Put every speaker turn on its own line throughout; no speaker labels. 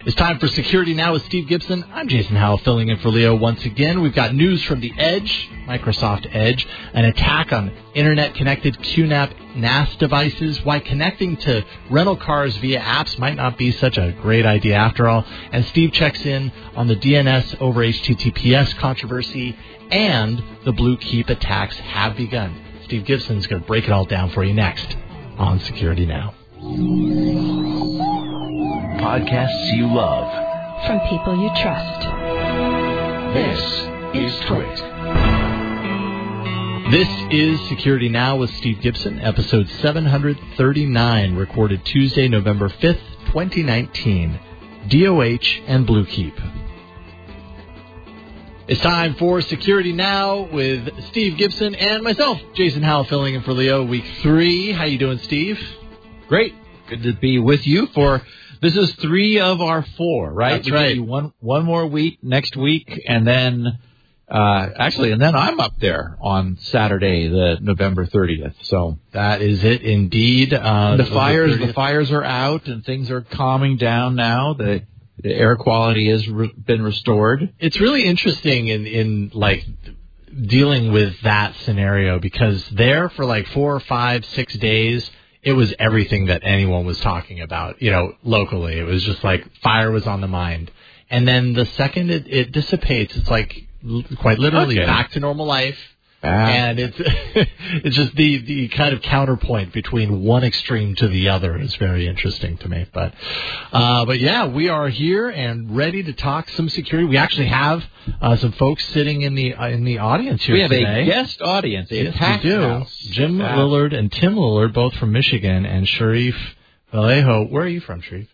It's time for Security Now with Steve Gibson. I'm Jason Howell, filling in for Leo once again. We've got news from the Edge, Microsoft Edge, an attack on internet-connected QNAP NAS devices, why connecting to rental cars via apps might not be such a great idea after all, and Steve checks in on the DNS over HTTPS controversy, and the Blue Keep attacks have begun. Steve Gibson's going to break it all down for you next on Security Now.
Podcasts you love.
From people you trust.
This is Twit.
This is Security Now with Steve Gibson, episode 739, recorded Tuesday, November 5th, 2019. DOH and Blue Keep. It's time for Security Now with Steve Gibson and myself, Jason Howell, filling in for Leo, week 3. How you doing, Steve?
Great. Good to be with you for... This is 3 of our 4, right?
That's right.
One more week next week, and then then I'm up there on Saturday, the November 30th. So
that is it, indeed.
The fires are out, and things are calming down now. The air quality has been restored.
It's really interesting in dealing with that scenario, because there for 4 or 5, 6 days. It was everything that anyone was talking about, locally. It was just fire was on the mind. And then the second it dissipates, it's quite literally back to normal life. And it's just the kind of counterpoint between one extreme to the other is very interesting to me. But yeah, we are here and ready to talk some security. We actually have some folks sitting in the audience here today.
We have a guest audience.
Yes, we do. Jim Lillard and Tim Lillard, both from Michigan, and Sharif Vallejo. Where are you from, Sharif?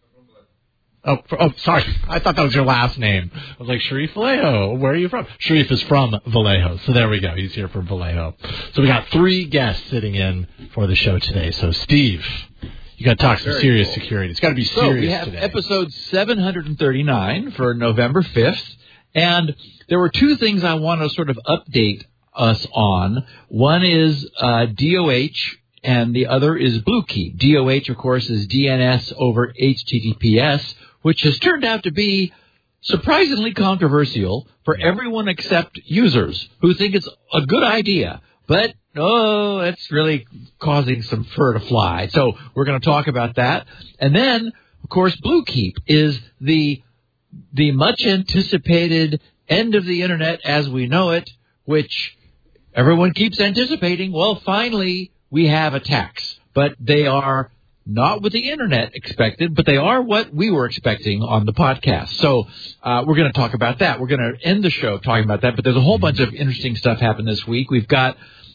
Oh, sorry. I thought that was your last name. I was like, Sharif Vallejo, where are you from? Sharif is from Vallejo. So there we go. He's here from Vallejo. So we got 3 guests sitting in for the show today. So, Steve, you got to talk some serious security. It's got to be serious
we have
today.
Episode 739 for November 5th. And there were 2 things I want to sort of update us on. One is DOH, and the other is Blue Keep. DOH, of course, is DNS over HTTPS, which has turned out to be surprisingly controversial for everyone except users who think it's a good idea. But, it's really causing some fur to fly. So we're going to talk about that. And then, of course, Blue Keep is the much-anticipated end of the Internet as we know it, which everyone keeps anticipating. Well, finally, we have attacks. But they are not what the Internet expected, but they are what we were expecting on the podcast. So we're going to talk about that. We're going to end the show talking about that, but there's a whole bunch of interesting stuff happened this week. We've got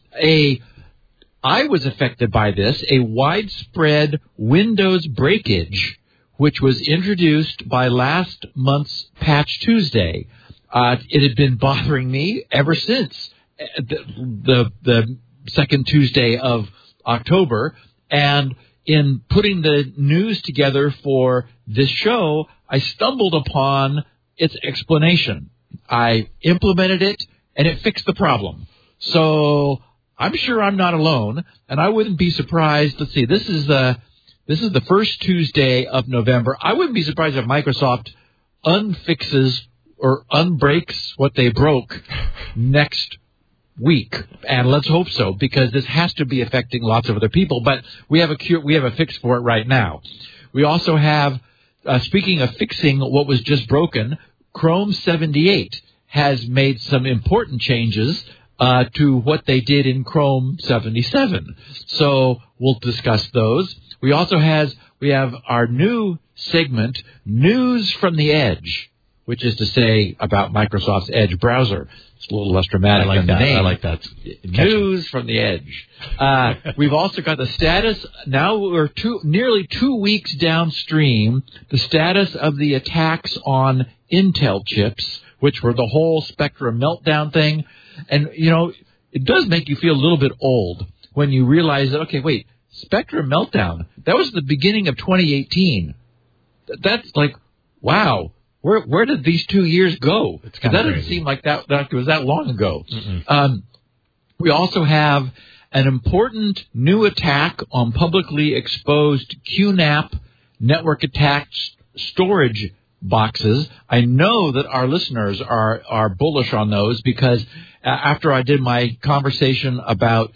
I was affected by this, a widespread Windows breakage, which was introduced by last month's Patch Tuesday. It had been bothering me ever since the second Tuesday of October, and in putting the news together for this show, I stumbled upon its explanation. I implemented it, and it fixed the problem. So I'm sure I'm not alone, and I wouldn't be surprised. Let's see, this is the first Tuesday of November. I wouldn't be surprised if Microsoft unfixes or unbreaks what they broke next week, and let's hope so, because this has to be affecting lots of other people. But we have a fix for it right now. We also have, speaking of fixing what was just broken, Chrome 78 has made some important changes to what they did in Chrome 77. So we'll discuss those. We have our new segment, News from the Edge, which is to say about Microsoft's Edge browser. It's a little less dramatic than the name.
I like that.
News from the Edge. We've also got the status. Now we're nearly 2 weeks downstream. The status of the attacks on Intel chips, which were the whole Spectrum meltdown thing. And, it does make you feel a little bit old when you realize that, okay, wait, Spectrum meltdown, that was the beginning of 2018. That's wow. Where did these 2 years go? That doesn't seem like that was that long ago. We also have an important new attack on publicly exposed QNAP network attacks storage boxes. I know that our listeners are bullish on those because after I did my conversation about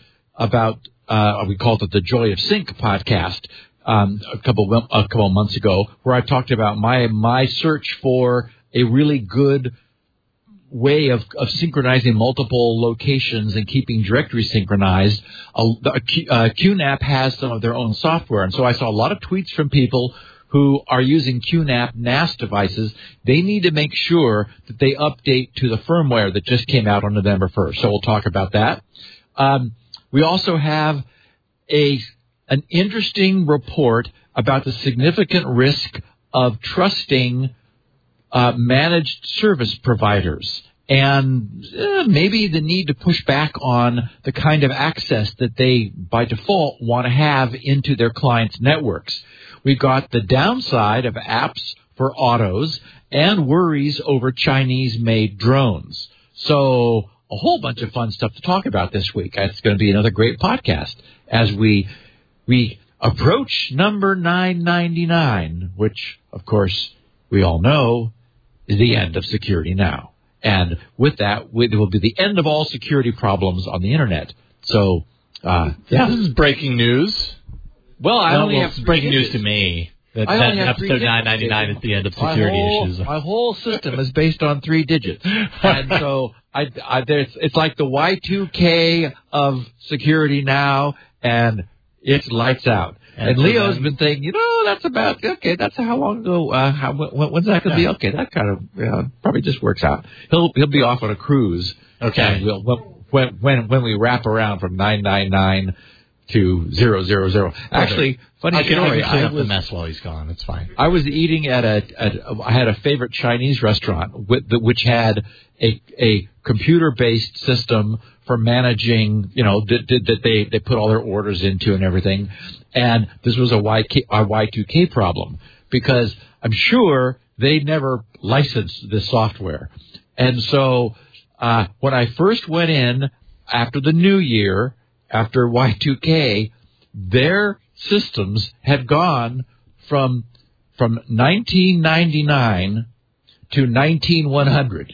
we called it the Joy of Sync podcast a couple months ago, where I talked about my search for a really good way of synchronizing multiple locations and keeping directories synchronized. QNAP has some of their own software, and so I saw a lot of tweets from people who are using QNAP NAS devices. They need to make sure that they update to the firmware that just came out on November 1st. So we'll talk about that. We also have an interesting report about the significant risk of trusting managed service providers and maybe the need to push back on the kind of access that they, by default, want to have into their clients' networks. We've got the downside of apps for autos and worries over Chinese-made drones. So a whole bunch of fun stuff to talk about this week. It's going to be another great podcast as we approach number 999, which, of course, we all know is the end of Security Now. And with that, it will be the end of all security problems on the Internet. So,
This is breaking news.
Well, I only have
breaking news to me. That episode 999 is the end of security issues.
My whole system is based on 3 digits. And so it's like the Y2K of Security Now, and it's lights out. And Leo's been saying, that's about, okay, that's how long ago, when's that going to be? Okay, that kind of probably just works out. He'll be off on a cruise.
Okay.
And when we wrap around from 999 to 000. Actually, funny story.
I have the mess while he's gone. It's fine.
I was eating I had a favorite Chinese restaurant which had a computer-based system for managing, that they put all their orders into and everything. And this was a Y2K problem because I'm sure they never licensed this software. And so when I first went in after the new year, after Y2K, their systems had gone from 1999 to 19100.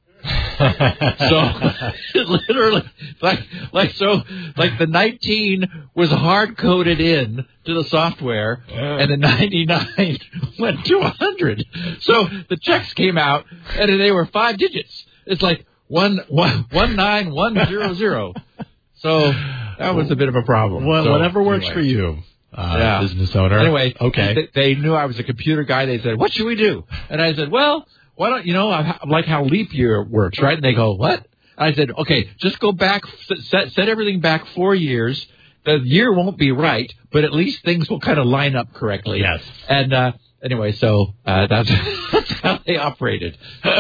So literally, like the 19 was hard coded in to the software, and the 99 went to 100. So the checks came out, and they were 5 digits. It's like 19100. So that was a bit of a problem.
Well, whatever works for you, business owner.
Anyway,
okay.
They knew I was a computer guy. They said, "What should we do?" And I said, "Well, why don't I like how leap year works, right?" And they go, "What?" I said, "Okay, just go back, set everything back 4 years. The year won't be right, but at least things will kind of line up correctly."
Yes.
And anyway, so that's how they operated.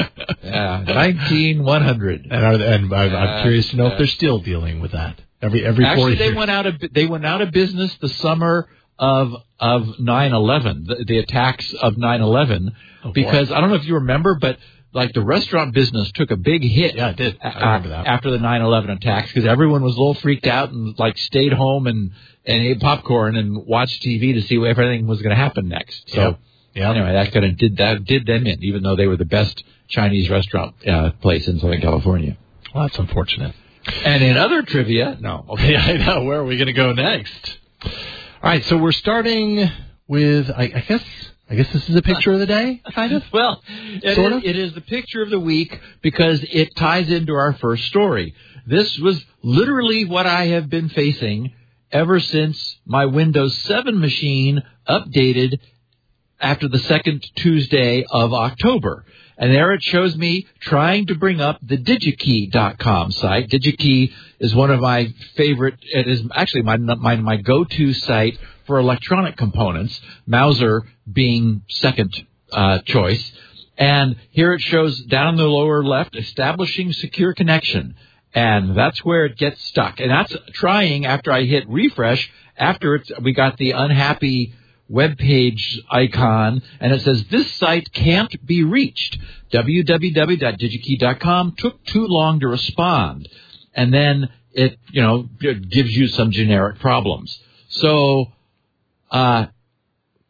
19100.
And I'm curious to know if they're still dealing with that every 4 years.
Actually, they went out of business the summer of 9/11, the attacks of 9/11, because I don't know if you remember, but like the restaurant business took a big hit.
Yeah, it did. I remember that.
After the 9/11 attacks, because everyone was a little freaked out and like stayed home and ate popcorn and watched TV to see if everything was going to happen next. So anyway, that kind of did them in, even though they were the best Chinese restaurant place in Southern California.
Well, that's unfortunate.
And in other trivia, no.
Okay, I know. Where are we going to go next? All right, so we're starting with, I guess this is a picture of the day, kind of?
Well, it is the picture of the week because it ties into our first story. This was literally what I have been facing ever since my Windows 7 machine updated after the second Tuesday of October. And there it shows me trying to bring up the DigiKey.com site. DigiKey is one of my favorite. It is actually my go-to site for electronic components, Mauser being second choice. And here it shows down in the lower left, establishing secure connection. And that's where it gets stuck. And that's trying after I hit refresh. After we got the unhappy web page icon, and it says this site can't be reached. www.digikey.com took too long to respond, and then it gives you some generic problems. So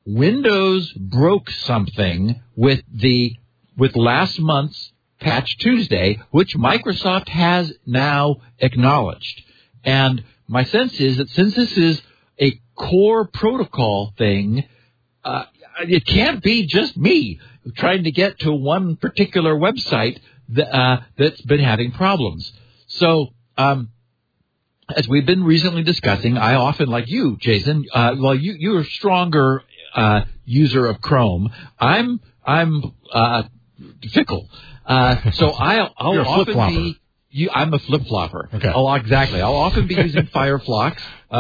Windows broke something with last month's Patch Tuesday, which Microsoft has now acknowledged. And my sense is that since this is a core protocol thing, it can't be just me trying to get to one particular website that's been having problems. So, as we've been recently discussing, I often, like you, Jason, you're a stronger user of Chrome. I'm fickle. So I'll often be. I'm a flip-flopper.
Okay.
Oh, exactly. I'll often be using Firefox.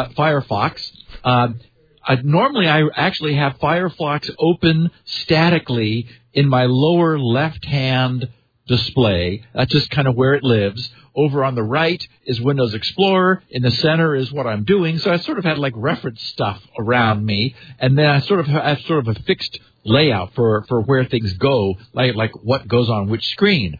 Normally, I actually have Firefox open statically in my lower left-hand display. That's just kind of where it lives. Over on the right is Windows Explorer. In the center is what I'm doing. So I sort of had like reference stuff around me, and then I have sort of a fixed layout for where things go, like what goes on which screen.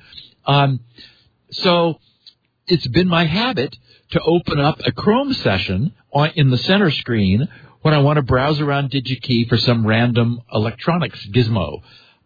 So it's been my habit to open up a Chrome session in the center screen when I want to browse around DigiKey for some random electronics gizmo.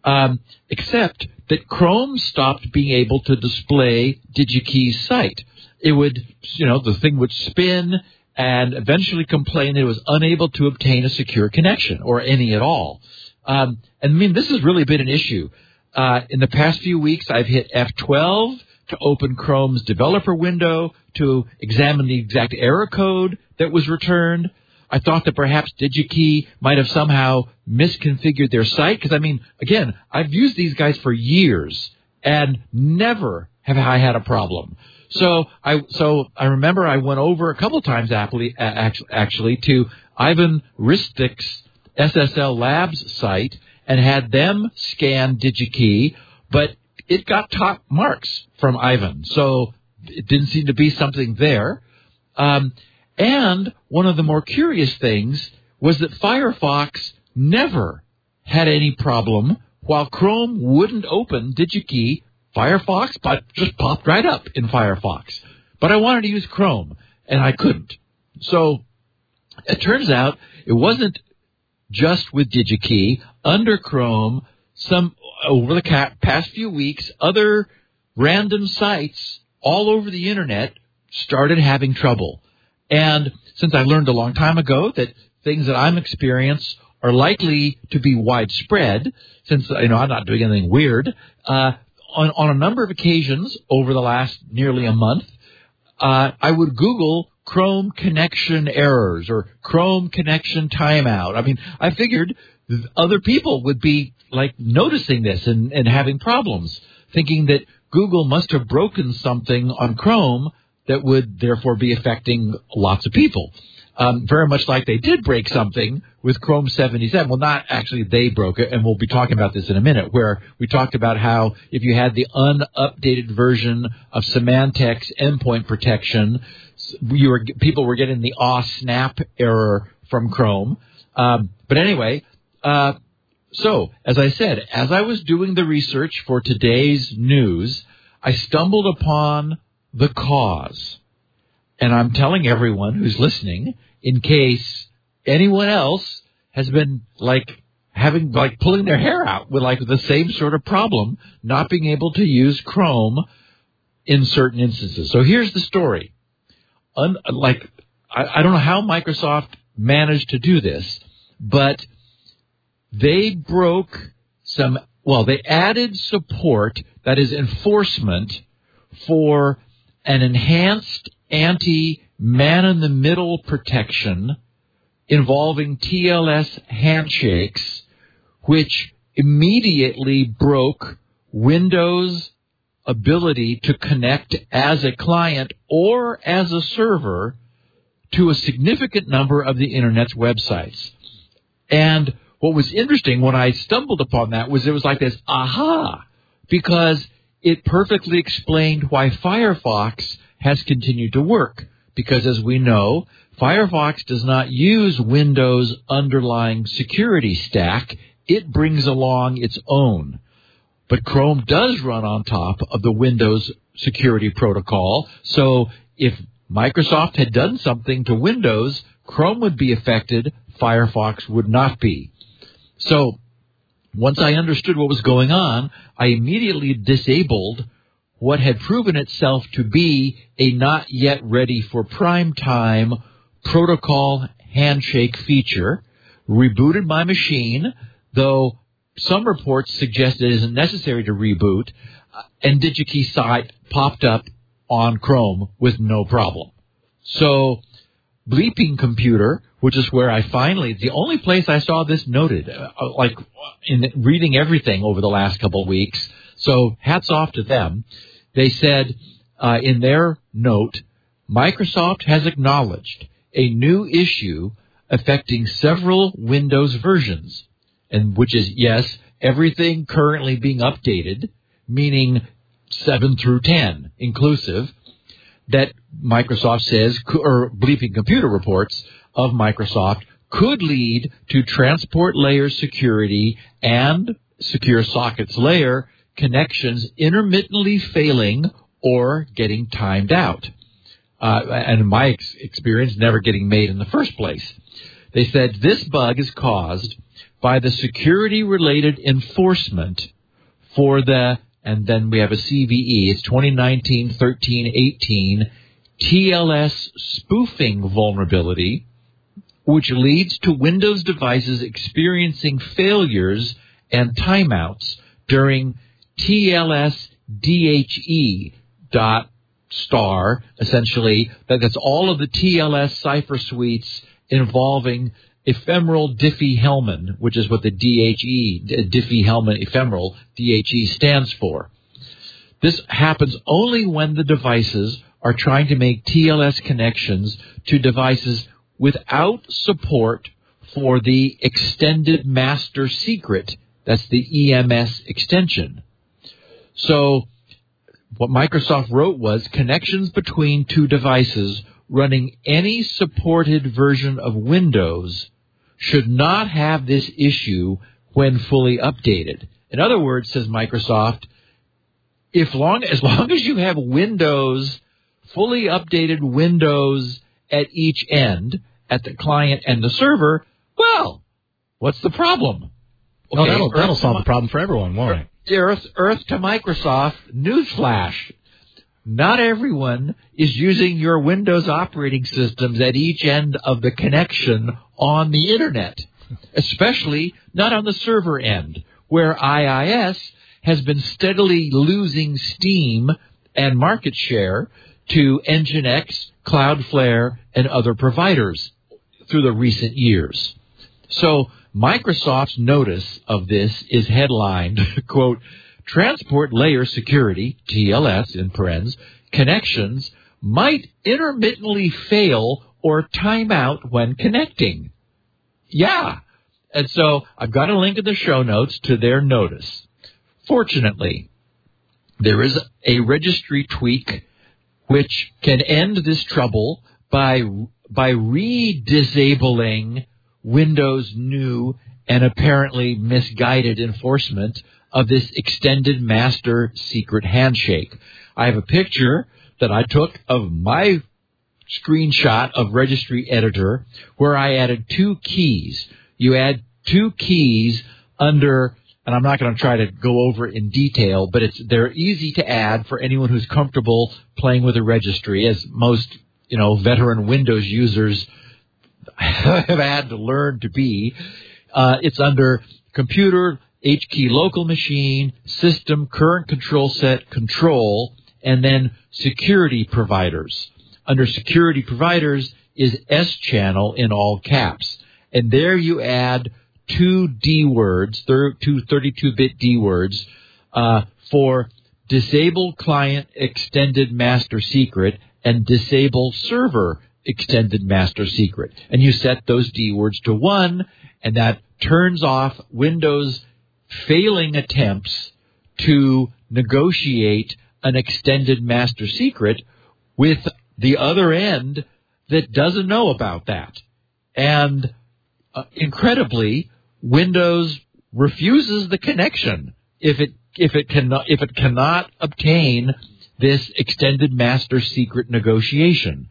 Except that Chrome stopped being able to display DigiKey's site. It would, the thing would spin and eventually complain it was unable to obtain a secure connection or any at all. And I mean, this has really been an issue. In the past few weeks, I've hit F12 to open Chrome's developer window to examine the exact error code that was returned. I thought that perhaps DigiKey might have somehow misconfigured their site. Because, I mean, again, I've used these guys for years and never have I had a problem. So I remember I went over a couple times actually to Ivan Ristik's SSL Labs site and had them scan DigiKey, but it got top marks from Ivan. So it didn't seem to be something there. And one of the more curious things was that Firefox never had any problem while Chrome wouldn't open DigiKey. Firefox just popped right up in Firefox. But I wanted to use Chrome, and I couldn't. So it turns out it wasn't just with DigiKey. Under Chrome, over the past few weeks, other random sites all over the Internet started having trouble. And since I learned a long time ago that things that I'm experiencing are likely to be widespread, since I'm not doing anything weird, on a number of occasions over the last nearly a month, I would Google Chrome connection errors or Chrome connection timeout. I mean, I figured other people would be like noticing this and having problems, thinking that Google must have broken something on Chrome that would therefore be affecting lots of people. Very much like they did break something with Chrome 77. Well, not actually they broke it, and we'll be talking about this in a minute, where we talked about how if you had the unupdated version of Symantec's endpoint protection, people were getting the snap error from Chrome. But anyway, so as I said, as I was doing the research for today's news, I stumbled upon the cause. And I'm telling everyone who's listening, in case anyone else has been pulling their hair out with the same sort of problem, not being able to use Chrome in certain instances. So here's the story. I don't know how Microsoft managed to do this, but they they added support, that is enforcement, for an enhanced anti-man-in-the-middle protection involving TLS handshakes, which immediately broke Windows' ability to connect as a client or as a server to a significant number of the Internet's websites. And what was interesting when I stumbled upon that was it was like this aha, because it perfectly explained why Firefox has continued to work. Because as we know, Firefox does not use Windows' underlying security stack. It brings along its own. But Chrome does run on top of the Windows security protocol. So if Microsoft had done something to Windows, Chrome would be affected, Firefox would not be. So once I understood what was going on, I immediately disabled what had proven itself to be a not yet ready for prime time protocol handshake feature, rebooted my machine, though some reports suggest it isn't necessary to reboot, and DigiKey site popped up on Chrome with no problem. So Bleeping Computer, which is where I finally, the only place I saw this noted, like in reading everything over the last couple of weeks, so hats off to them. They said in their note, Microsoft has acknowledged a new issue affecting several Windows versions, and which is, yes, everything currently being updated, meaning 7 through 10 inclusive, that Microsoft says, or Bleeping Computer reports of Microsoft, could lead to transport layer security and secure sockets layer connections intermittently failing or getting timed out. And in my experience, never getting made in the first place. They said this bug is caused by the security-related enforcement for the, and then we have a CVE, it's 2019-13-18 TLS spoofing vulnerability, which leads to Windows devices experiencing failures and timeouts during TLS DHE star, essentially, that's all of the TLS cipher suites involving ephemeral Diffie-Hellman, which is what the DHE, Diffie-Hellman ephemeral, DHE stands for. This happens only when the devices are trying to make TLS connections to devices without support for the extended master secret. That's the EMS extension. So what Microsoft wrote was connections between two devices running any supported version of Windows should not have this issue when fully updated. In other words, says Microsoft, as long as you have Windows, fully updated Windows at each end, at the client and the server, well, what's the problem? Okay,
that'll solve the problem for everyone, won't it?
Earth to Microsoft, newsflash. Not everyone is using your Windows operating systems at each end of the connection on the Internet, especially not on the server end, where IIS has been steadily losing steam and market share to Nginx, Cloudflare, and other providers through the recent years. So Microsoft's notice of this is headlined, quote, Transport Layer Security, TLS in parens, connections might intermittently fail or time out when connecting. Yeah. And so I've got a link in the show notes to their notice. Fortunately, there is a registry tweak which can end this trouble by re-disabling Windows' new and apparently misguided enforcement of this extended master secret handshake. I have a picture that I took of my screenshot of Registry Editor where I added two keys. You add two keys under, and I'm not going to try to go over it in detail, but they're easy to add for anyone who's comfortable playing with a registry, as most, veteran Windows users have had to learn to be. It's under Computer, HKey Local Machine, System, Current Control Set, Control, and then Security Providers. Under Security Providers is S-Channel in all caps. And there you add two D words, two 32-bit D words, for Disable Client Extended Master Secret and Disable Server Extended Master Secret. And you set those D words to 1, and that turns off Windows' failing attempts to negotiate an extended master secret with the other end that doesn't know about that. And incredibly, Windows refuses the connection if it cannot obtain this extended master secret negotiation.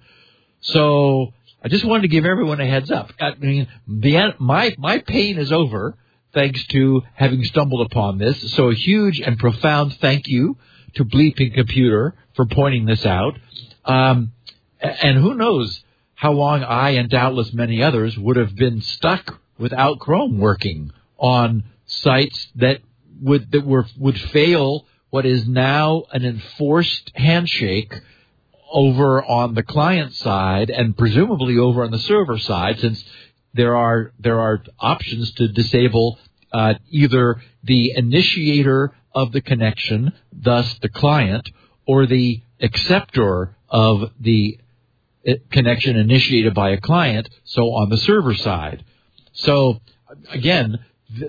So I just wanted to give everyone a heads up. I mean, my pain is over. thanks to having stumbled upon this. So a huge and profound thank you to Bleeping Computer for pointing this out. And who knows how long I and doubtless many others would have been stuck without Chrome working on sites that would fail what is now an enforced handshake over on the client side and presumably over on the server side, since there are options to disable either the initiator of the connection, thus the client, or the acceptor of the connection initiated by a client, so on the server side. So again,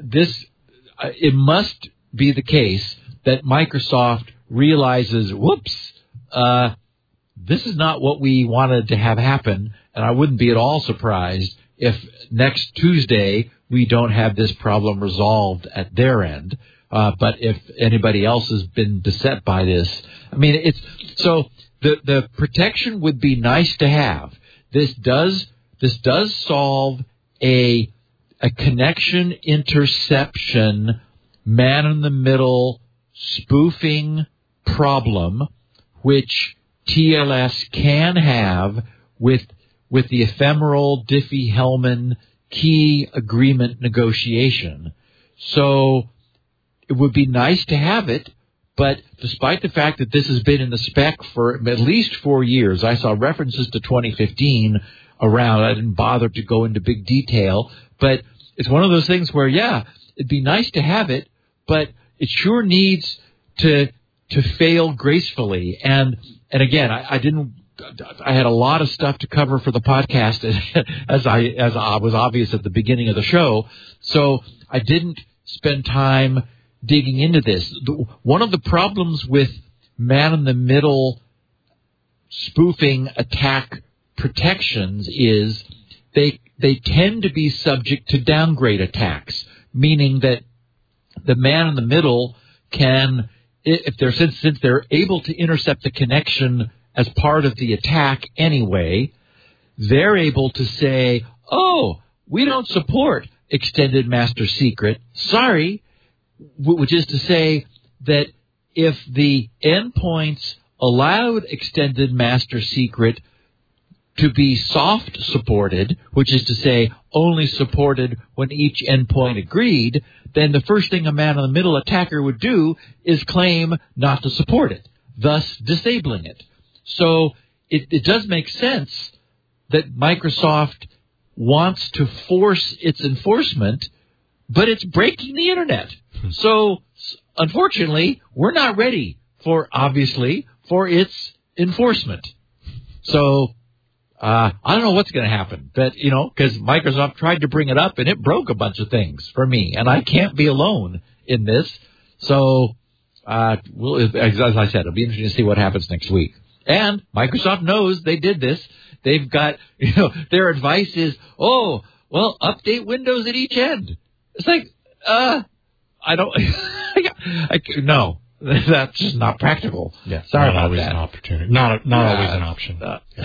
it must be the case that Microsoft realizes, whoops, this is not what we wanted to have happen, and I wouldn't be at all surprised if next Tuesday we don't have this problem resolved at their end. But if anybody else has been beset by this, I mean, the protection would be nice to have. This does solve a connection interception, man-in-the-middle spoofing problem, which TLS can have with the ephemeral Diffie-Hellman key agreement negotiation. So it would be nice to have it, but despite the fact that this has been in the spec for at least 4 years, I saw references to 2015 around. I didn't bother to go into big detail, but it's one of those things where, yeah, it'd be nice to have it, but it sure needs to fail gracefully. And again, I had a lot of stuff to cover for the podcast as was obvious at the beginning of the show. So I didn't spend time digging into this. One of the problems with man-in-the-middle spoofing attack protections is they tend to be subject to downgrade attacks, meaning that the man-in-the-middle can, since they're able to intercept the connection as part of the attack anyway, they're able to say, oh, we don't support extended master secret. Sorry. Which is to say that if the endpoints allowed extended master secret to be soft supported, which is to say only supported when each endpoint agreed, then the first thing a man-in-the-middle attacker would do is claim not to support it, thus disabling it. So it does make sense that Microsoft wants to force its enforcement, but it's breaking the Internet. So, unfortunately, we're not ready for its enforcement. So, I don't know what's going to happen, but, because Microsoft tried to bring it up and it broke a bunch of things for me, and I can't be alone in this. So, as I said, it'll be interesting to see what happens next week. And Microsoft knows they did this. They've got, their advice is, update Windows at each end. It's like, I don't, no, that's just not practical.
Yeah,
sorry
not
about
always
that.
An opportunity. Not always an option.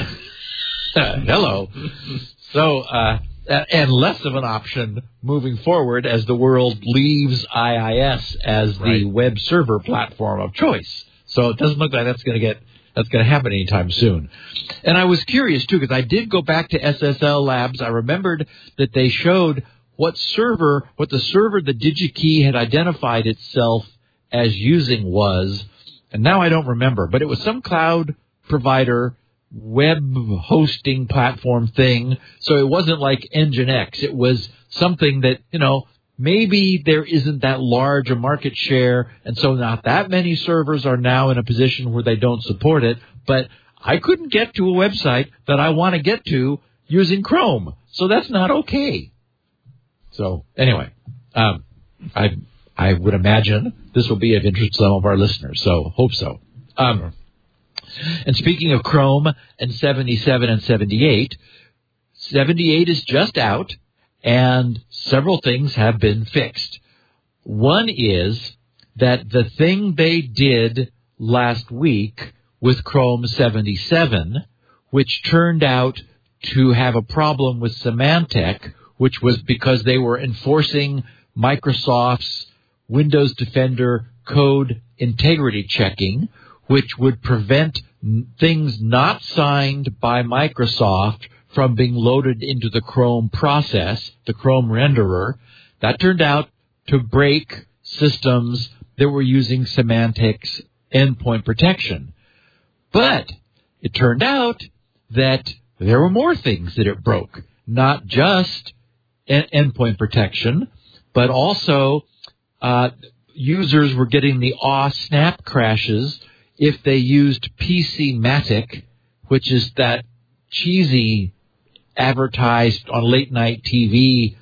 Hello. So, and less of an option moving forward as the world leaves IIS as the web server platform of choice. So it doesn't look like that's going to happen anytime soon. And I was curious too, because I did go back to SSL Labs. I remembered that they showed what the server the DigiKey had identified itself as using was, and now I don't remember, but it was some cloud provider web hosting platform thing. So it wasn't like Nginx. It was something that, maybe there isn't that large a market share, and so not that many servers are now in a position where they don't support it, but I couldn't get to a website that I want to get to using Chrome. So that's not okay. So anyway, I would imagine this will be of interest to some of our listeners, so hope so. And speaking of Chrome and 77 and 78, 78 is just out, and several things have been fixed. One is that the thing they did last week with Chrome 77, which turned out to have a problem with Symantec, which was because they were enforcing Microsoft's Windows Defender code integrity checking, which would prevent things not signed by Microsoft from being loaded into the Chrome process, the Chrome renderer. That turned out to break systems that were using Symantec's endpoint protection. But it turned out that there were more things that it broke, not just endpoint protection, but also users were getting the snap crashes if they used PC-Matic, which is that cheesy advertised on late night TV,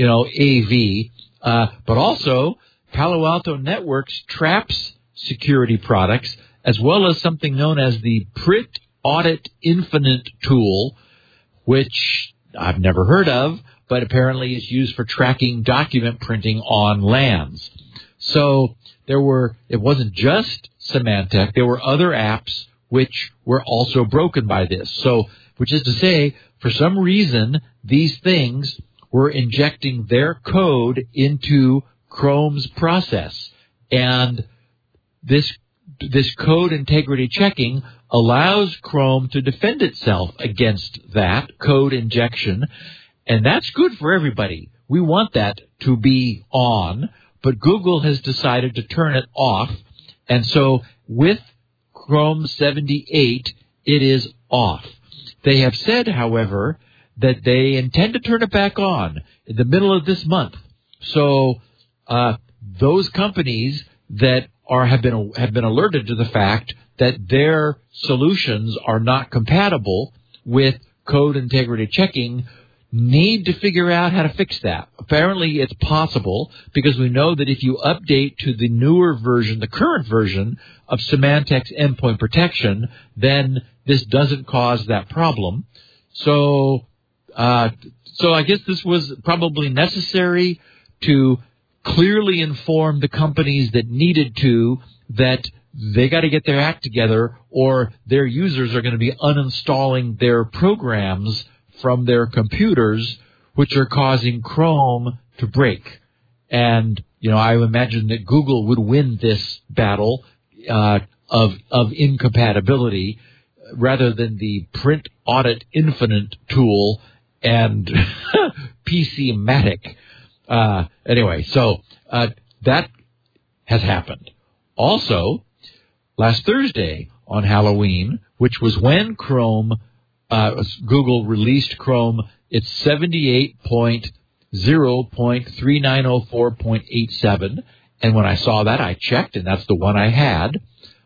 AV, but also Palo Alto Networks Traps security products, as well as something known as the Print Audit Infinite tool, which I've never heard of, but apparently is used for tracking document printing on LANs. So it wasn't just Symantec, there were other apps which were also broken by this. So, which is to say, for some reason, these things were injecting their code into Chrome's process. And this code integrity checking allows Chrome to defend itself against that code injection. And that's good for everybody. We want that to be on, but Google has decided to turn it off. And so with Chrome 78, it is off. They have said, however, that they intend to turn it back on in the middle of this month. So those companies that have been alerted to the fact that their solutions are not compatible with code integrity checking need to figure out how to fix that. Apparently it's possible, because we know that if you update to the newer version, the current version of Symantec's endpoint protection, then this doesn't cause that problem. So I guess this was probably necessary to clearly inform the companies that needed to that they got to get their act together, or their users are going to be uninstalling their programs from their computers, which are causing Chrome to break. And, I imagine that Google would win this battle of incompatibility rather than the Print Audit Infinite tool and PC-Matic. Anyway, so that has happened. Also, last Thursday on Halloween, which was when Google released Chrome, it's 78.0.3904.87. And when I saw that, I checked, and that's the one I had.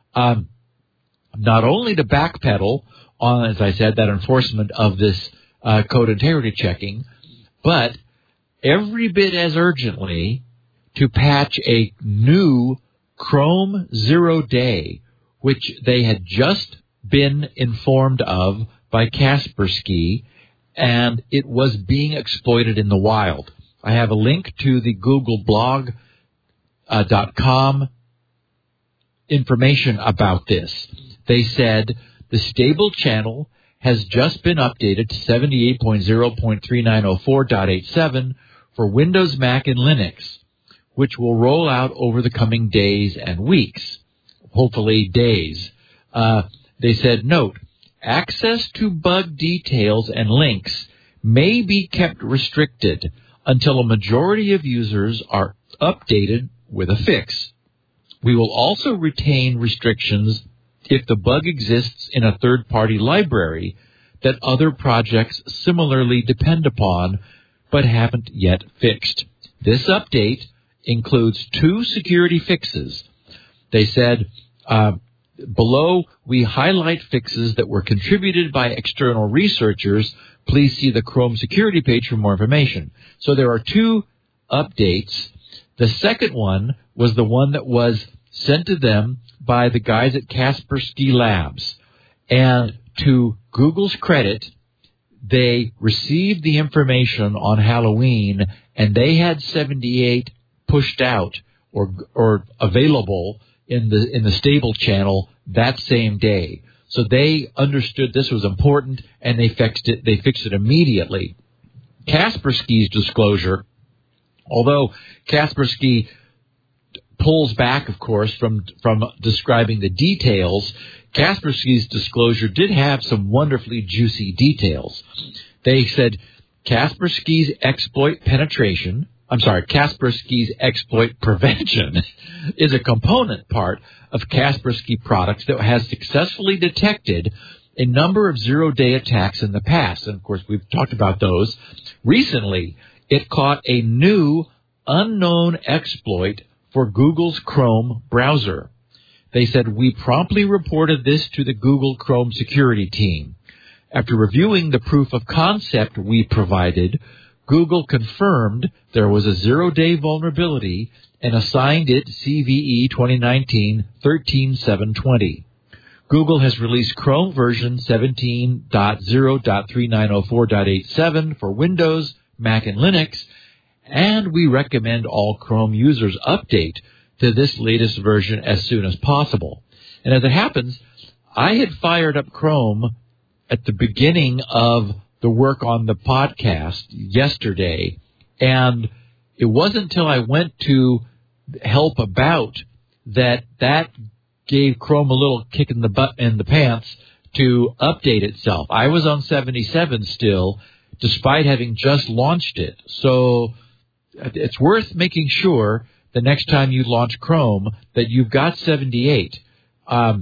Not only to backpedal on, as I said, that enforcement of this code integrity checking, but every bit as urgently to patch a new Chrome 0 Day, which they had just been informed of by Kaspersky, and it was being exploited in the wild. I have a link to the GoogleBlog.com information about this. They said the stable channel has just been updated to 78.0.3904.87 for Windows, Mac, and Linux, which will roll out over the coming days and weeks. Hopefully days. They said, note, access to bug details and links may be kept restricted until a majority of users are updated with a fix. We will also retain restrictions if the bug exists in a third-party library that other projects similarly depend upon but haven't yet fixed. This update includes 2 security fixes. They said, below, we highlight fixes that were contributed by external researchers. Please see the Chrome security page for more information. So there are 2 updates. The second one was the one that was sent to them by the guys at Kaspersky Labs. And to Google's credit, they received the information on Halloween, and they had 78 pushed out or available in the stable channel that same day. So they understood this was important, and they fixed it. They fixed it immediately. Kaspersky's disclosure Although Kaspersky pulls back, of course, from describing the details, Kaspersky's disclosure did have some wonderfully juicy details. They said Kaspersky's exploit prevention is a component part of Kaspersky products that has successfully detected a number of zero-day attacks in the past. And, of course, we've talked about those. Recently, it caught a new unknown exploit for Google's Chrome browser. They said, we promptly reported this to the Google Chrome security team. After reviewing the proof of concept we provided, Google confirmed there was a zero-day vulnerability and assigned it CVE 2019-13720. Google has released Chrome version 17.0.3904.87 for Windows, Mac, and Linux, and we recommend all Chrome users update to this latest version as soon as possible. And as it happens, I had fired up Chrome at the beginning of the work on the podcast yesterday, and it wasn't until I went to help about that gave Chrome a little kick in the butt in the pants to update itself. I was on 77 still, despite having just launched it. So it's worth making sure the next time you launch Chrome that you've got 78. At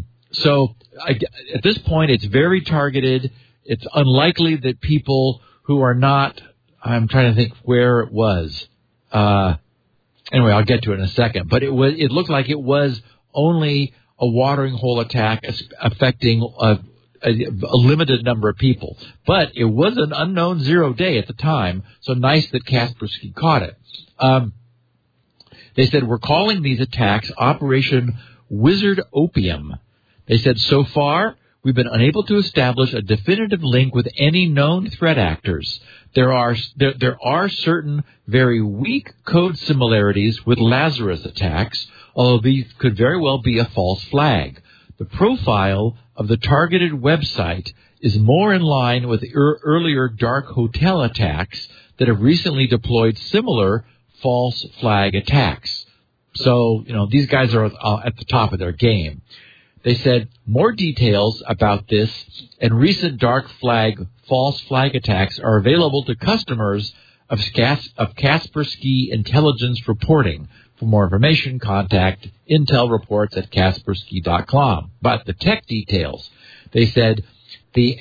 this point, it's very targeted. It's unlikely that people who are not, I'm trying to think where it was. Anyway, I'll get to it in a second. But it looked like it was only a watering hole attack affecting a limited number of people. But it was an unknown zero-day at the time, so nice that Kaspersky caught it. They said, we're calling these attacks Operation Wizard Opium. They said, so far, we've been unable to establish a definitive link with any known threat actors. There are certain very weak code similarities with Lazarus attacks, although these could very well be a false flag. The profile of the targeted website is more in line with earlier dark hotel attacks that have recently deployed similar false flag attacks. So, these guys are at the top of their game. They said more details about this and recent dark flag, false flag attacks are available to customers of Kaspersky Intelligence Reporting. For more information, contact intelreports@kaspersky.com. But the tech details, they said the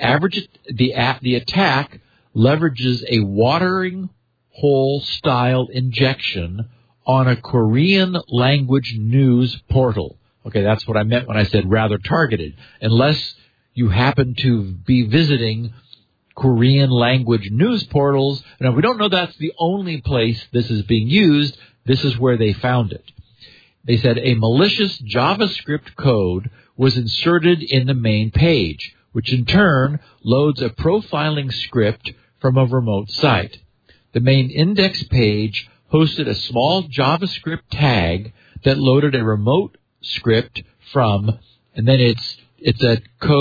attack leverages a watering hole style injection on a Korean language news portal. Okay, that's what I meant when I said rather targeted. Unless you happen to be visiting Korean language news portals. Now, we don't know that's the only place this is being used. This is where they found it. They said a malicious JavaScript code was inserted in the main page, which in turn loads a profiling script from a remote site. The main index page hosted a small JavaScript tag that loaded a remote script from, and then it's a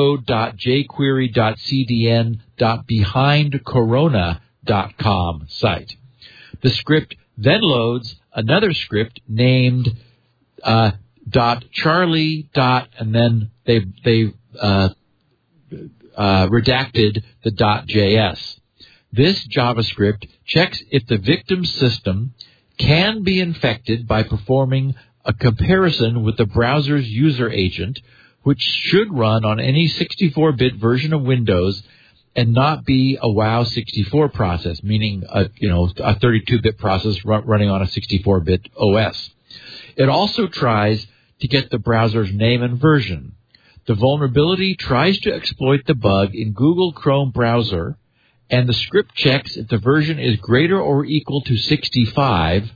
code.jquery.cdn.behindcorona.com site. The script then loads another script named .charlie. And then they redacted the .js. This JavaScript checks if the victim system can be infected by performing a comparison with the browser's user agent, which should run on any 64-bit version of Windows and not be a WoW64 process, meaning a 32-bit process running on a 64-bit OS. It also tries to get the browser's name and version. The vulnerability tries to exploit the bug in Google Chrome browser, and the script checks if the version is greater or equal to 65.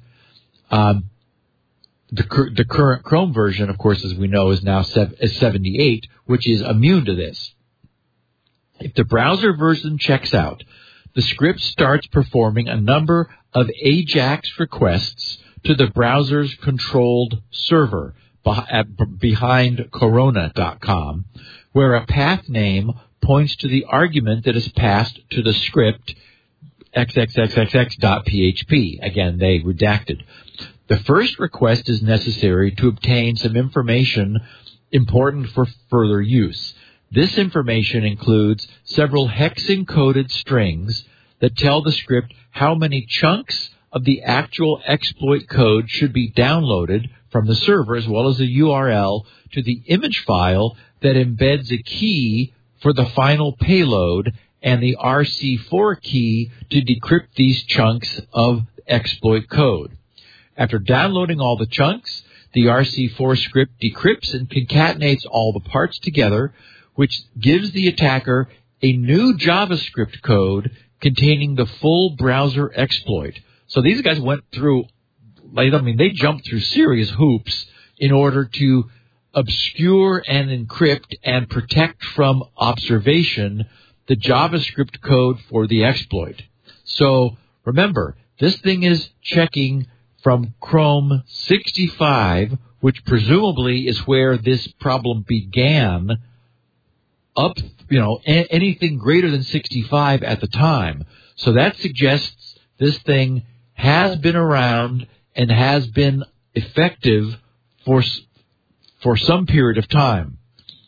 The current Chrome version, of course, as we know, is now 78, which is immune to this. If the browser version checks out, the script starts performing a number of AJAX requests to the browser's controlled server behind corona.com, where a path name points to the argument that is passed to the script xxxxx.php. Again, they redacted. The first request is necessary to obtain some information important for further use. This information includes several hex-encoded strings that tell the script how many chunks of the actual exploit code should be downloaded from the server, as well as a URL to the image file that embeds a key for the final payload and the RC4 key to decrypt these chunks of exploit code. After downloading all the chunks, the RC4 script decrypts and concatenates all the parts together, which gives the attacker a new JavaScript code containing the full browser exploit. So these guys went through, they jumped through serious hoops in order to obscure and encrypt and protect from observation the JavaScript code for the exploit. So remember, this thing is checking from Chrome 65, which presumably is where this problem began, up, anything greater than 65 at the time. So that suggests this thing has been around and has been effective for some period of time.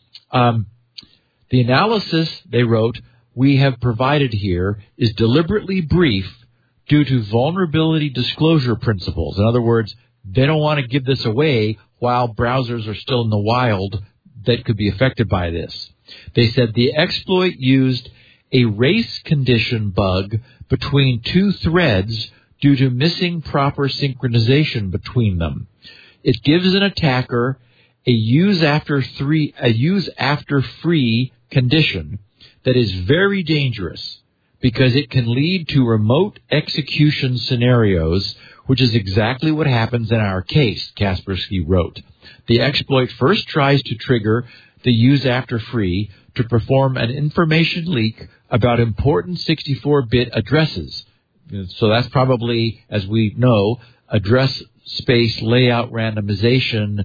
The analysis, they wrote, we have provided here is deliberately brief due to vulnerability disclosure principles. In other words, they don't want to give this away while browsers are still in the wild that could be affected by this. They said the exploit used a race condition bug between two threads due to missing proper synchronization between them. It gives an attacker a use after free condition that is very dangerous because it can lead to remote execution scenarios, which is exactly what happens in our case, Kaspersky wrote. The exploit first tries to trigger the use after free to perform an information leak about important 64-bit addresses. So that's probably, as we know, address space layout randomization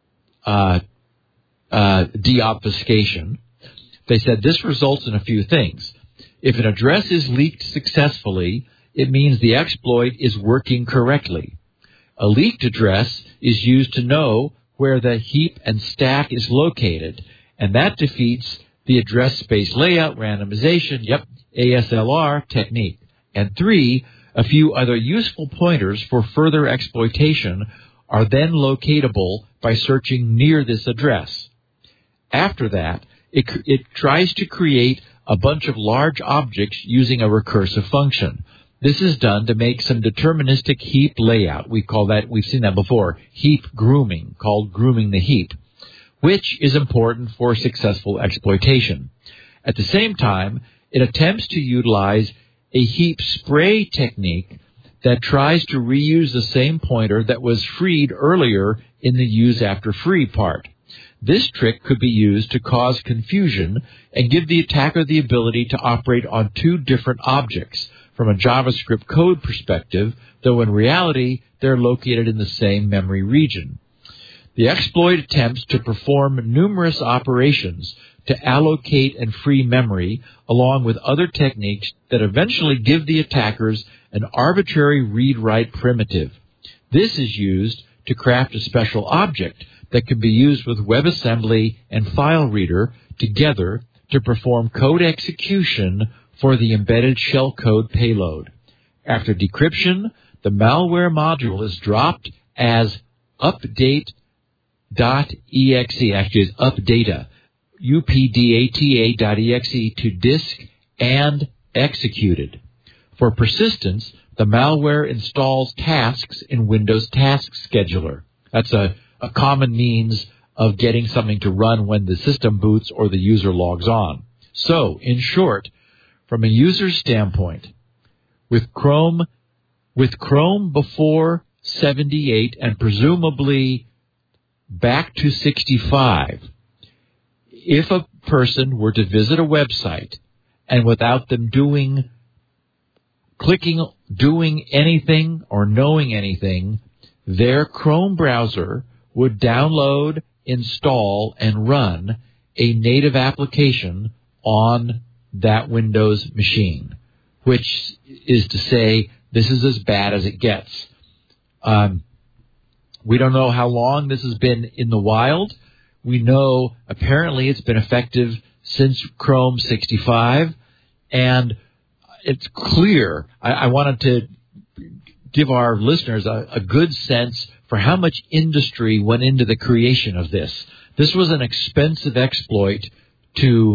deobfuscation. They said this results in a few things. If an address is leaked successfully, it means the exploit is working correctly. A leaked address is used to know where the heap and stack is located, and that defeats the address space layout randomization, ASLR technique. And 3, a few other useful pointers for further exploitation are then locatable by searching near this address. After that, it tries to create a bunch of large objects using a recursive function. This is done to make some deterministic heap layout. We've seen that before, heap grooming, called grooming the heap, which is important for successful exploitation. At the same time, it attempts to utilize a heap spray technique that tries to reuse the same pointer that was freed earlier in the use after free part. This trick could be used to cause confusion and give the attacker the ability to operate on two different objects from a JavaScript code perspective, though in reality they're located in the same memory region. The exploit attempts to perform numerous operations to allocate and free memory, along with other techniques that eventually give the attackers an arbitrary read-write primitive. This is used to craft a special object that can be used with WebAssembly and FileReader together to perform code execution for the embedded shellcode payload. After decryption, the malware module is dropped as update.exe, actually is updata, updata.exe to disk and executed. For persistence, the malware installs tasks in Windows Task Scheduler. That's a common means of getting something to run when the system boots or the user logs on. So, in short, from a user's standpoint, with Chrome before 78 and presumably back to 65, if a person were to visit a website and without them doing anything or knowing anything, their Chrome browser would download, install, and run a native application on that Windows machine. which is to say this is as bad as it gets. We don't know how long this has been in the wild. We know apparently it's been effective since Chrome 65, and it's clear. I wanted to give our listeners a good sense for how much industry went into the creation of this. This was an expensive exploit to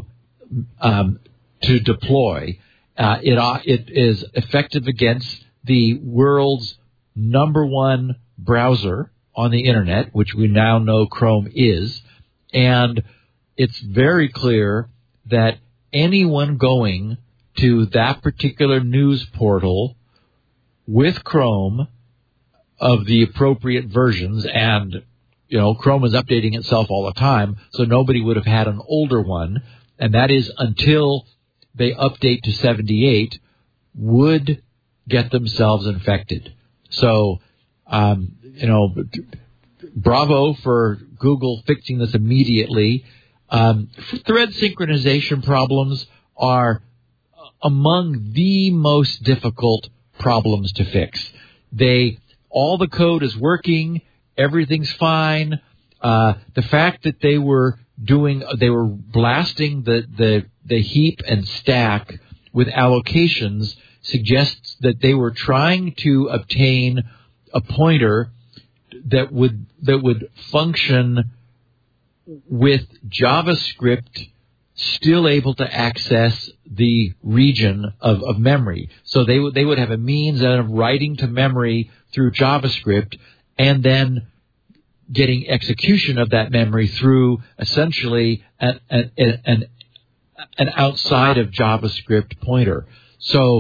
deploy. It is effective against the world's number one browser on the internet, which we now know Chrome is, and it's very clear that anyone going to that particular news portal with Chrome of the appropriate versions, and Chrome is updating itself all the time, so nobody would have had an older one, and that is until they update to 78, would get themselves infected. So, bravo for Google fixing this immediately. Thread synchronization problems are among the most difficult problems to fix. All the code is working, everything's fine. The fact that they were blasting the heap and stack with allocations suggests that they were trying to obtain a pointer that would function with JavaScript still able to access the region of memory. So they would have a means of writing to memory through JavaScript and then getting execution of that memory through essentially an outside of JavaScript pointer. So,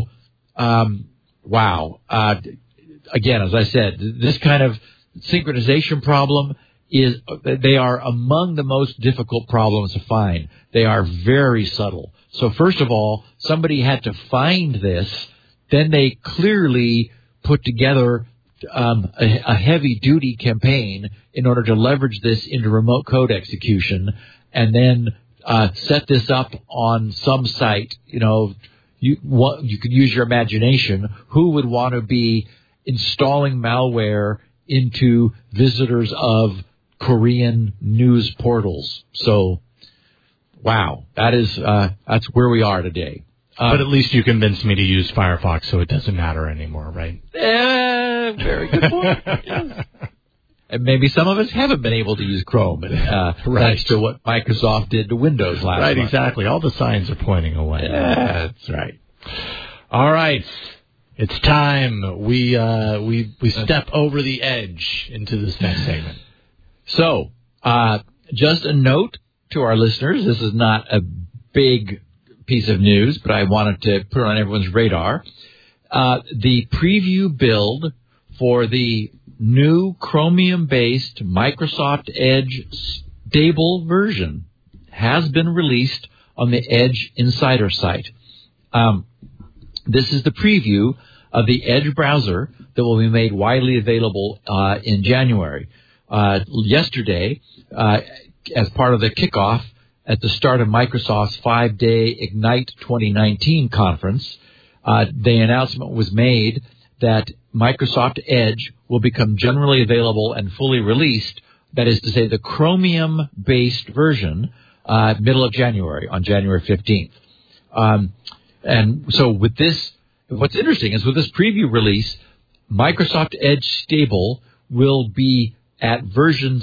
wow. Again, as I said, this kind of synchronization problem they are among the most difficult problems to find. They are very subtle. So first of all, somebody had to find this. Then they clearly put together a heavy-duty campaign in order to leverage this into remote code execution, and then set this up on some site. You could use your imagination. Who would want to be installing malware into visitors of Korean news portals? So, wow, that's where we are today.
But at least you convinced me to use Firefox, so it doesn't matter anymore, right?
Very good point. Yes. And maybe some of us haven't been able to use Chrome, thanks to what Microsoft did to Windows last month.
Right, exactly. All the signs are pointing away.
Yeah, that's right.
All right. It's time we step over the edge into this next segment.
So, just a note to our listeners, this is not a big piece of news, but I wanted to put it on everyone's radar. The preview build for the new Chromium-based Microsoft Edge stable version has been released on the Edge Insider site. This is the preview of the Edge browser that will be made widely available in January. Yesterday, as part of the kickoff at the start of Microsoft's 5-day Ignite 2019 conference, the announcement was made that Microsoft Edge will become generally available and fully released, that is to say the Chromium-based version, middle of January, on January 15th. And so with this, what's interesting is with this preview release, Microsoft Edge Stable will be at version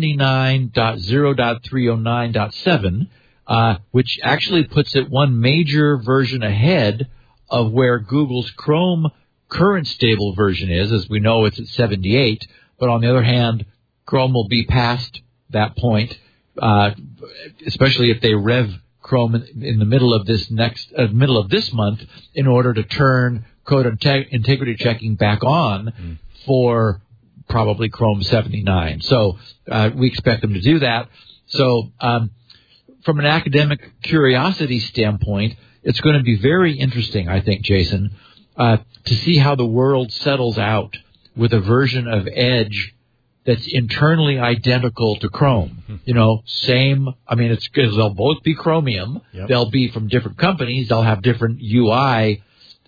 79.0.309.7, which actually puts it one major version ahead of where Google's Chrome current stable version is. As we know, it's at 78, but on the other hand, Chrome will be past that point, especially if they rev Chrome in the middle of this month in order to turn code integrity checking back on for probably Chrome 79. So we expect them to do that. So from an academic curiosity standpoint, it's going to be very interesting, I think, Jason, to see how the world settles out with a version of Edge that's internally identical to Chrome. Same. I mean, they'll both be Chromium. Yep. They'll be from different companies. They'll have different UI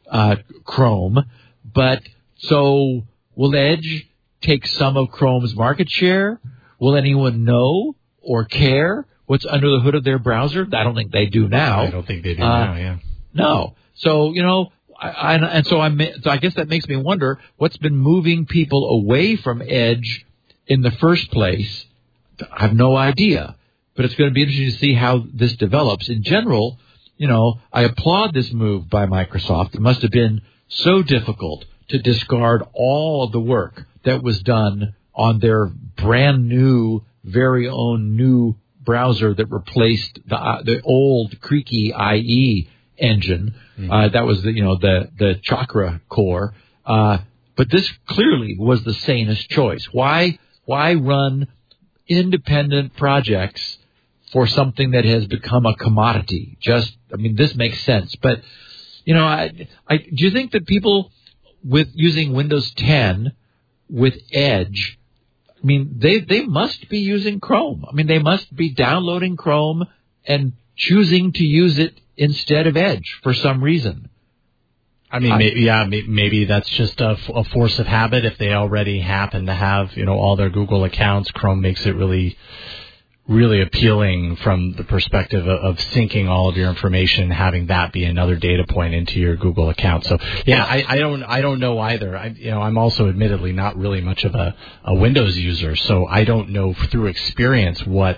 Chrome. But so will Edge take some of Chrome's market share? Will anyone know or care what's under the hood of their browser? I don't think they do now.
I don't think they do now, yeah.
No. So, I guess that makes me wonder what's been moving people away from Edge in the first place. I have no idea. But it's going to be interesting to see how this develops. In general, I applaud this move by Microsoft. It must have been so difficult to discard all of the work that was done on their brand new, very own new browser that replaced the old creaky IE engine. That was the Chakra core. But this clearly was the sanest choice. Why run independent projects for something that has become a commodity? This makes sense. But do you think that people with using Windows 10 with Edge, they must be using Chrome. They must be downloading Chrome and choosing to use it instead of Edge for some reason.
Maybe that's just a force of habit. If they already happen to have, all their Google accounts, Chrome makes it really, really appealing from the perspective of syncing all of your information, having that be another data point into your Google account. So, I don't know either. I'm also admittedly not really much of a Windows user, so I don't know through experience what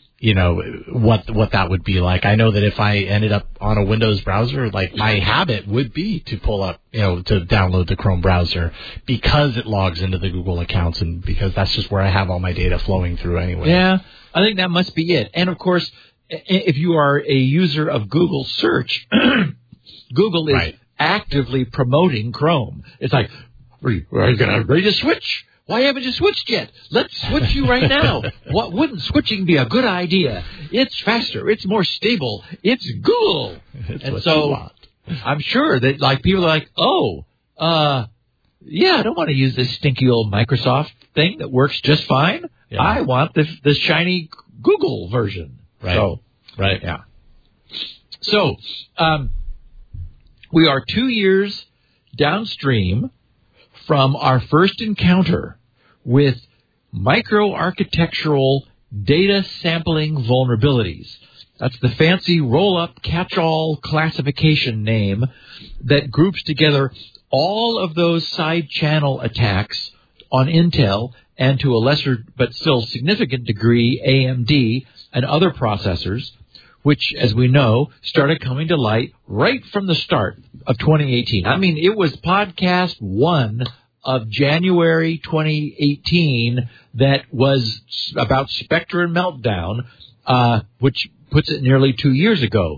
that would be like. I know that if I ended up on a Windows browser, like my habit would be to pull up, to download the Chrome browser because it logs into the Google accounts and because that's just where I have all my data flowing through anyway.
Yeah, I think that must be it. And of course, if you are a user of Google Search, Google is actively promoting Chrome. It's like, are you ready to switch? Why haven't you switched yet? Let's switch you right now. Wouldn't switching be a good idea? It's faster. It's more stable. It's Google.
And so
I'm sure that people are like, I don't want to use this stinky old Microsoft thing that works just fine. Yeah. I want the shiny Google version.
Right.
Yeah. So we are 2 years downstream from our first encounter with microarchitectural data sampling vulnerabilities. That's the fancy roll-up catch-all classification name that groups together all of those side channel attacks on Intel and to a lesser but still significant degree AMD and other processors, which, as we know, started coming to light right from the start of 2018. It was podcast 1 of January 2018 that was about Spectre and Meltdown, which puts it nearly 2 years ago.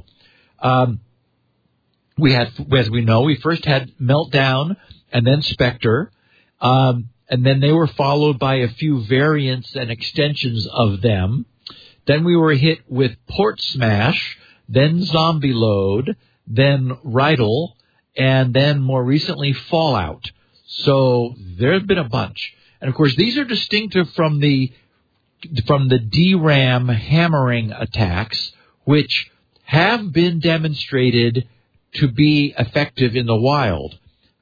We had, as we know, we first had Meltdown and then Spectre, and then they were followed by a few variants and extensions of them. Then we were hit with Port Smash, then Zombie Load, then Rydal, and then more recently Fallout. So there's been a bunch. And, of course, these are distinctive from the DRAM hammering attacks, which have been demonstrated to be effective in the wild.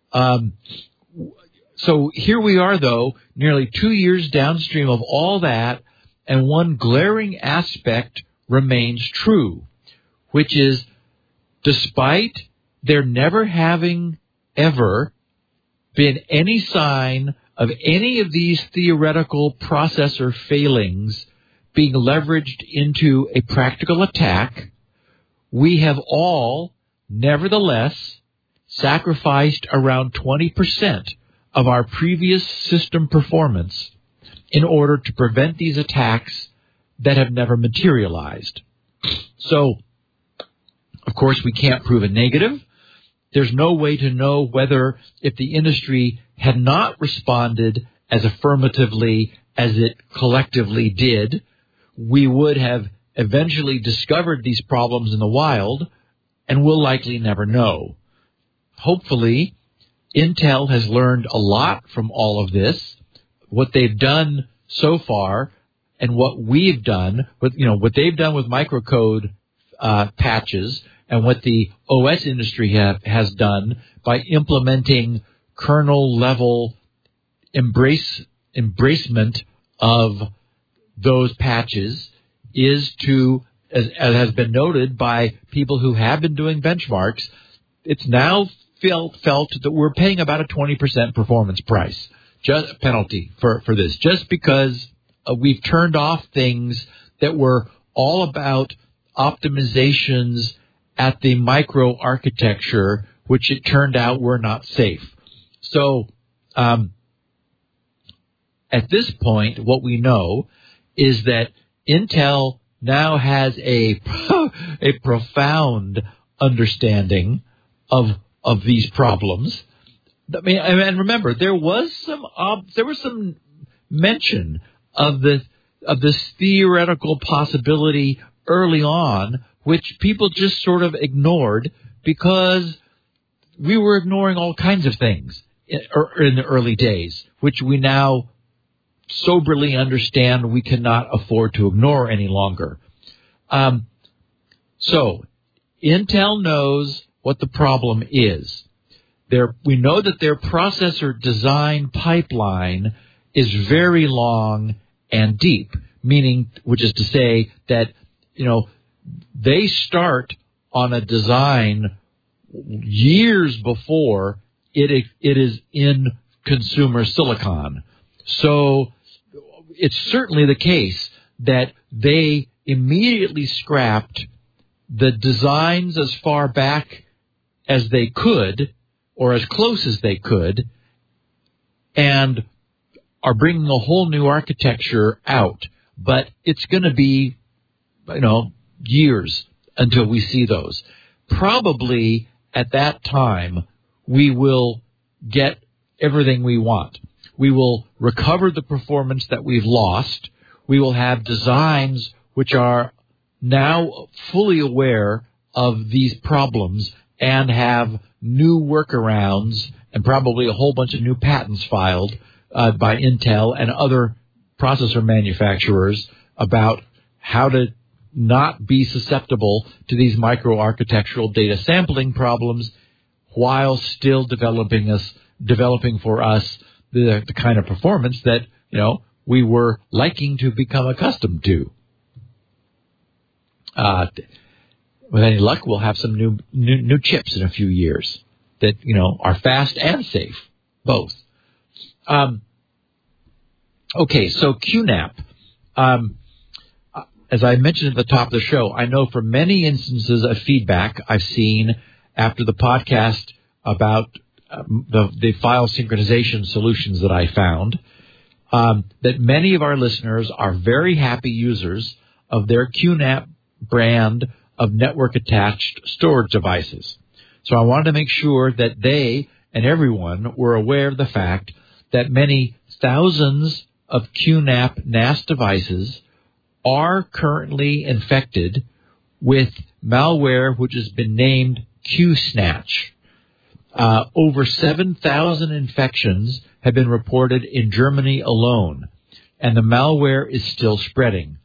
So here we are, though, nearly 2 years downstream of all that, and one glaring aspect remains true, which is despite there never having ever been any sign of any of these theoretical processor failings being leveraged into a practical attack, we have all, nevertheless, sacrificed around 20% of our previous system performance in order to prevent these attacks that have never materialized. So, of course, we can't prove a negative. There's no way to know whether if the industry had not responded as affirmatively as it collectively did, we would have eventually discovered these problems in the wild, and we'll likely never know. Hopefully, Intel has learned a lot from all of this. What they've done so far and what we've done, what they've done with microcode patches and what the OS industry has done by implementing kernel-level embracement of those patches is to, as has been noted by people who have been doing benchmarks, it's now felt that we're paying about a 20% performance price, just penalty for this, just because we've turned off things that were all about optimizations at the microarchitecture, which it turned out were not safe. So at this point, what we know is that Intel now has a profound understanding of these problems. I mean, and remember, there was some mention of this theoretical possibility early on, which people just sort of ignored because we were ignoring all kinds of things in the early days, which we now soberly understand we cannot afford to ignore any longer. So Intel knows what the problem is. We know that their processor design pipeline is very long and deep, which is to say that, they start on a design years before it is in consumer silicon. So it's certainly the case that they immediately scrapped the designs as far back as they could, or as close as they could, and are bringing a whole new architecture out. But it's going to be, years until we see those. Probably at that time, we will get everything we want. We will recover the performance that we've lost. We will have designs which are now fully aware of these problems and have new workarounds and probably a whole bunch of new patents filed by Intel and other processor manufacturers about how to not be susceptible to these microarchitectural data sampling problems while still developing for us the kind of performance that, we were liking to become accustomed to. With any luck, we'll have some new chips in a few years that, are fast and safe, both. Okay, so QNAP. As I mentioned at the top of the show, I know from many instances of feedback I've seen after the podcast about the file synchronization solutions that I found, that many of our listeners are very happy users of their QNAP brand of network-attached storage devices. So I wanted to make sure that they and everyone were aware of the fact that many thousands of QNAP NAS devices are currently infected with malware which has been named QSnatch. Over 7,000 infections have been reported in Germany alone, and the malware is still spreading.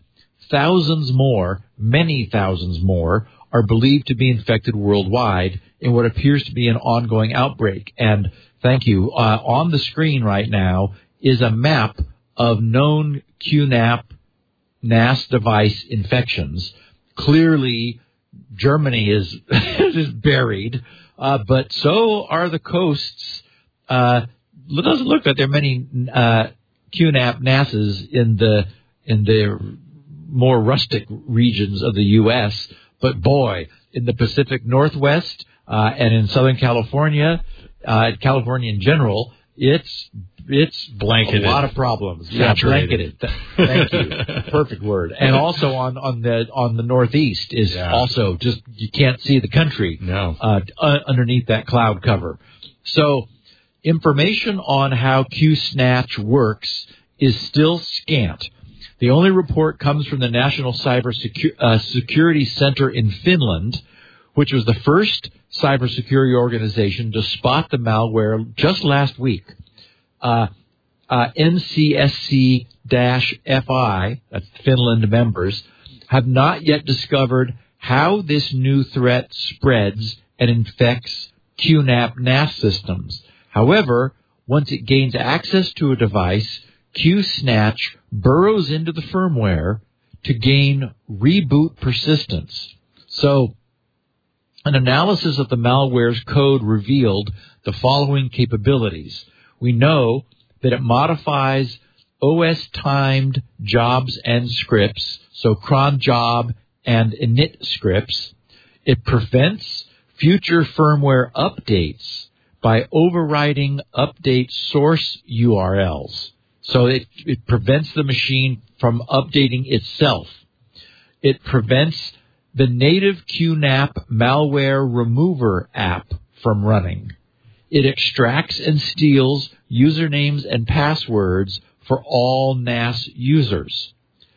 Many thousands more, are believed to be infected worldwide in what appears to be an ongoing outbreak. And thank you. On the screen right now is a map of known QNAP NAS device infections. Clearly, Germany is buried, but so are the coasts. It doesn't look like there are many QNAP NASs in the more rustic regions of the U.S., but boy, in the Pacific Northwest and in Southern California, California in general, it's
blanketed.
A lot of problems.
Saturated.
Yeah, blanketed. Thank you. Perfect word. And also on the Northeast is also just, you can't see the country underneath that cloud cover. So information on how QSnatch works is still scant. The only report comes from the National Cyber Security Center in Finland, which was the first cybersecurity organization to spot the malware just last week. NCSC-FI, that's Finland members, have not yet discovered how this new threat spreads and infects QNAP NAS systems. However, once it gains access to a device, QSnatch burrows into the firmware to gain reboot persistence. So, an analysis of the malware's code revealed the following capabilities. We know that it modifies OS-timed jobs and scripts, so cron job and init scripts. It prevents future firmware updates by overriding update source URLs. So it prevents the machine from updating itself. It prevents the native QNAP malware remover app from running. It extracts and steals usernames and passwords for all NAS users.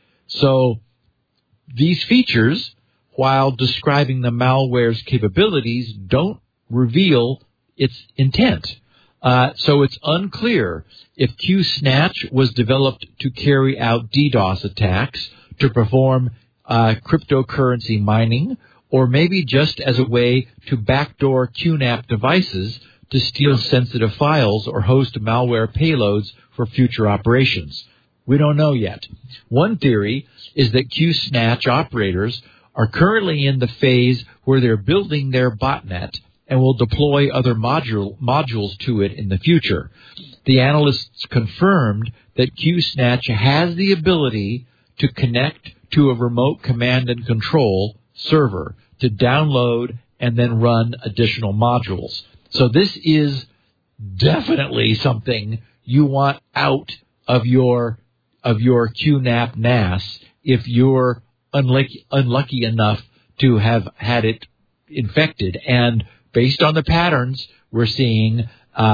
So these features, while describing the malware's capabilities, don't reveal its intent. So it's unclear if QSnatch was developed to carry out DDoS attacks, to perform cryptocurrency mining, or maybe just as a way to backdoor QNAP devices to steal sensitive files or host malware payloads for future operations. We don't know yet. One theory is that QSnatch operators are currently in the phase where they're building their botnet and will deploy other modules to it in the future. The analysts confirmed that QSnatch has the ability to connect to a remote command and control server to download and then run additional modules. So this is definitely something you want out of your QNAP NAS if you're unlucky enough to have had it infected. And based on the patterns we're seeing,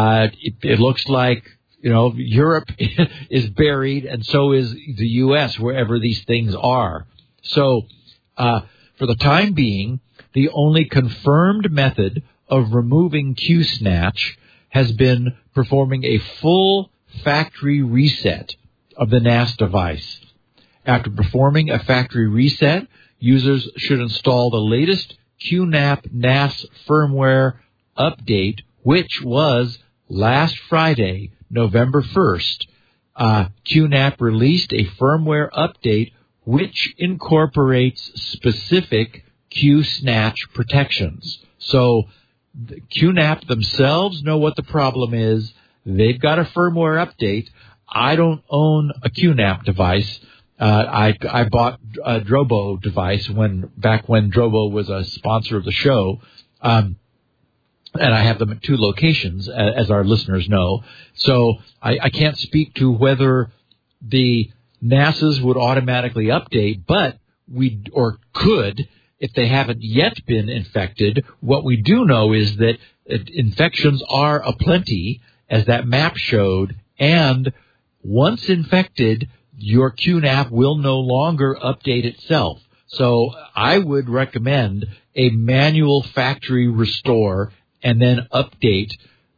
it looks like, Europe is buried, and so is the U.S., wherever these things are. So, for the time being, the only confirmed method of removing QSnatch has been performing a full factory reset of the NAS device. After performing a factory reset, users should install the latest QNAP NAS firmware update, which was last Friday, November 1st. QNAP released a firmware update which incorporates specific QSnatch protections. So QNAP themselves know what the problem is. They've got a firmware update. I don't own a QNAP device. I bought a Drobo device back when Drobo was a sponsor of the show. And I have them at 2 locations, as our listeners know. So I can't speak to whether the NASs would automatically update, but could, if they haven't yet been infected. What we do know is that infections are aplenty, as that map showed, and once infected, your QNAP will no longer update itself. So I would recommend a manual factory restore and then update,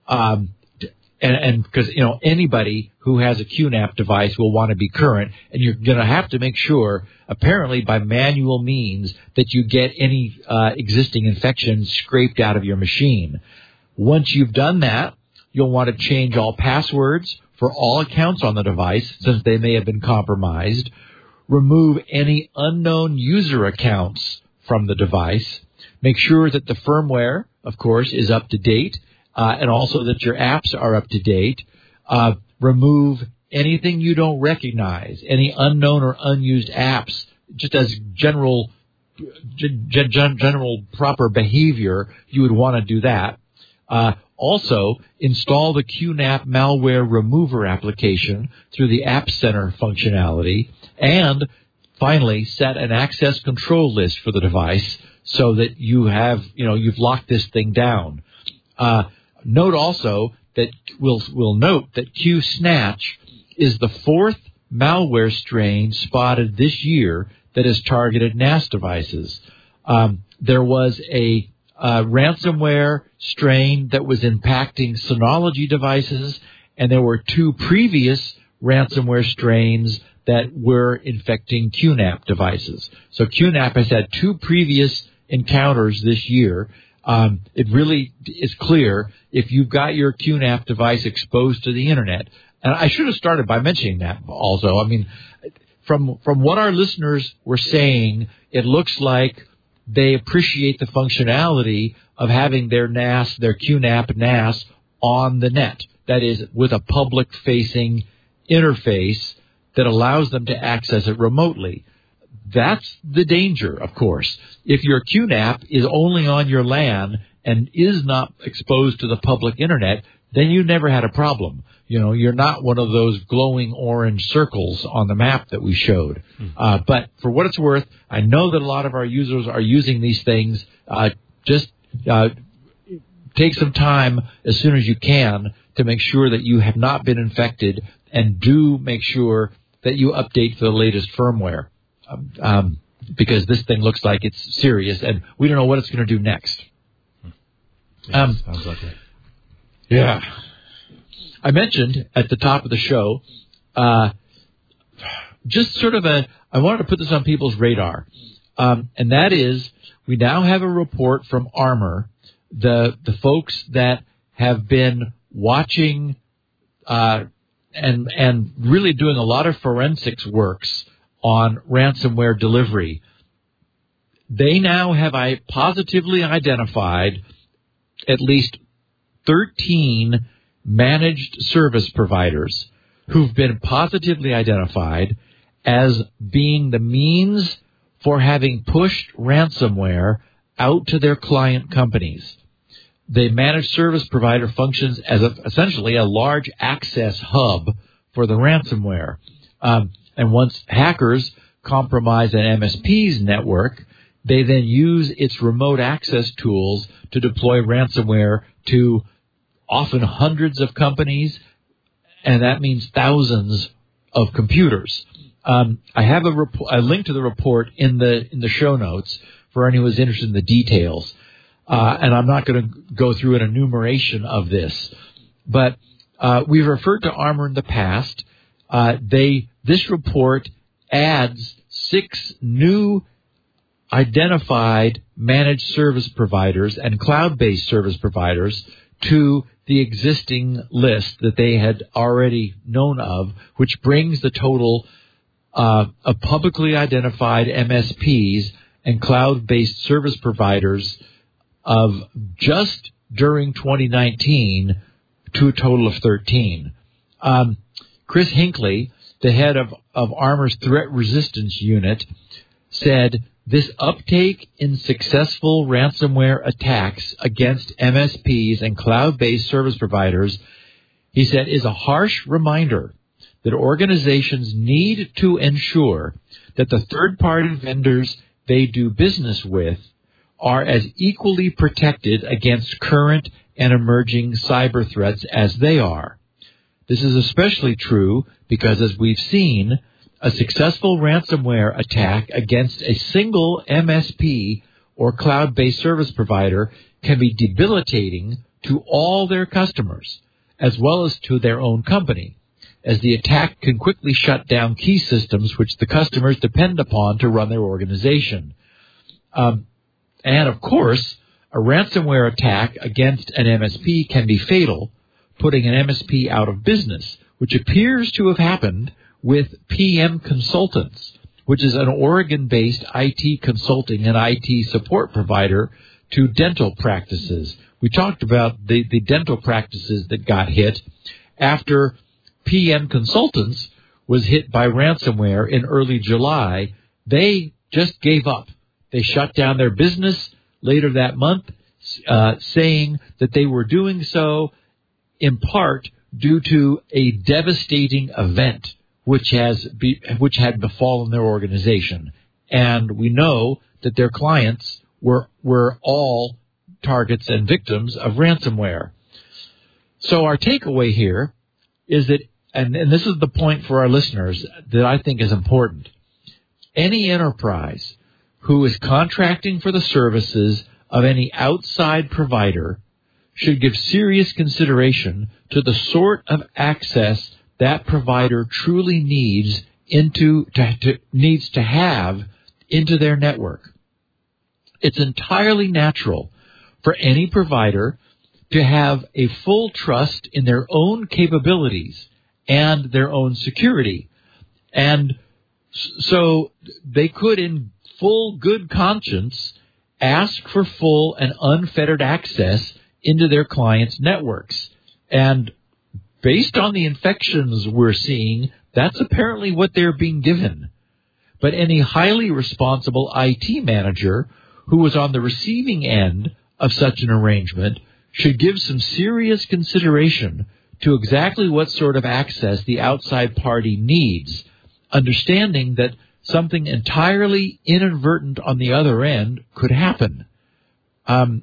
and because, anybody who has a QNAP device will want to be current, and you're going to have to make sure, apparently by manual means, that you get any existing infections scraped out of your machine. Once you've done that, you'll want to change all passwords for all accounts on the device, since they may have been compromised. Remove any unknown user accounts from the device. Make sure that the firmware, of course, is up to date, and also that your apps are up to date. Remove anything you don't recognize, any unknown or unused apps, just as general proper behavior. You would want to do that. Also, install the QNAP malware remover application through the App Center functionality, and finally, set an access control list for the device so that you have, you've locked this thing down. Note also that we'll note that QSnatch is the 4th malware strain spotted this year that has targeted NAS devices. There was a ransomware strain that was impacting Synology devices, and there were 2 previous ransomware strains that were infecting QNAP devices. So QNAP has had 2 previous encounters this year. It really is clear if you've got your QNAP device exposed to the internet. And I should have started by mentioning that also. I mean, from what our listeners were saying, it looks like they appreciate the functionality of having their NAS, their QNAP NAS, on the net. That is, with a public-facing interface that allows them to access it remotely. That's the danger, of course. If your QNAP is only on your LAN and is not exposed to the public internet, then you never had a problem. You know, you're not one of those glowing orange circles on the map that we showed. But for what it's worth, I know that a lot of our users are using these things. Take some time as soon as you can to make sure that you have not been infected, and do make sure that you update for the latest firmware. Because this thing looks like it's serious, and we don't know what it's going to do next.
Sounds like it.
Yeah. I mentioned at the top of the show, just sort of I wanted to put this on people's radar. And that is, we now have a report from Armor, the folks that have been watching and really doing a lot of forensics works on ransomware delivery. They now have positively identified at least 13 managed service providers who've been positively identified as being the means for having pushed ransomware out to their client companies. The managed service provider functions as essentially a large access hub for the ransomware. And once hackers compromise an MSP's network, they then use its remote access tools to deploy ransomware to often hundreds of companies, and that means thousands of computers. I have a link to the report in the show notes for anyone who's interested in the details. And I'm not going to go through an enumeration of this, but we've referred to Armor in the past. This report adds 6 new identified managed service providers and cloud-based service providers to the existing list that they had already known of, which brings the total of publicly identified MSPs and cloud-based service providers of just during 2019 to a total of 13. Chris Hinckley, the head of Armor's Threat Resistance Unit, said this uptake in successful ransomware attacks against MSPs and cloud-based service providers, he said, is a harsh reminder that organizations need to ensure that the third-party vendors they do business with are as equally protected against current and emerging cyber threats as they are. This is especially true because, as we've seen, a successful ransomware attack against a single MSP or cloud-based service provider can be debilitating to all their customers, as well as to their own company, as the attack can quickly shut down key systems which the customers depend upon to run their organization. And, of course, a ransomware attack against an MSP can be fatal, putting an MSP out of business, which appears to have happened with PM Consultants, which is an Oregon-based IT consulting and IT support provider to dental practices. We talked about the dental practices that got hit after PM Consultants was hit by ransomware in early July. They just gave up. They shut down their business later that month, saying that they were doing so in part due to a devastating event which had befallen their organization. And we know that their clients were all targets and victims of ransomware. So our takeaway here is that, and this is the point for our listeners that I think is important, any enterprise who is contracting for the services of any outside provider should give serious consideration to the sort of access that provider truly needs needs to have into their network. It's entirely natural for any provider to have a full trust in their own capabilities and their own security. And so they could, in full good conscience, ask for full and unfettered access into their clients' networks. And based on the infections we're seeing, that's apparently what they're being given. But any highly responsible IT manager who was on the receiving end of such an arrangement should give some serious consideration to exactly what sort of access the outside party needs, understanding that something entirely inadvertent on the other end could happen. And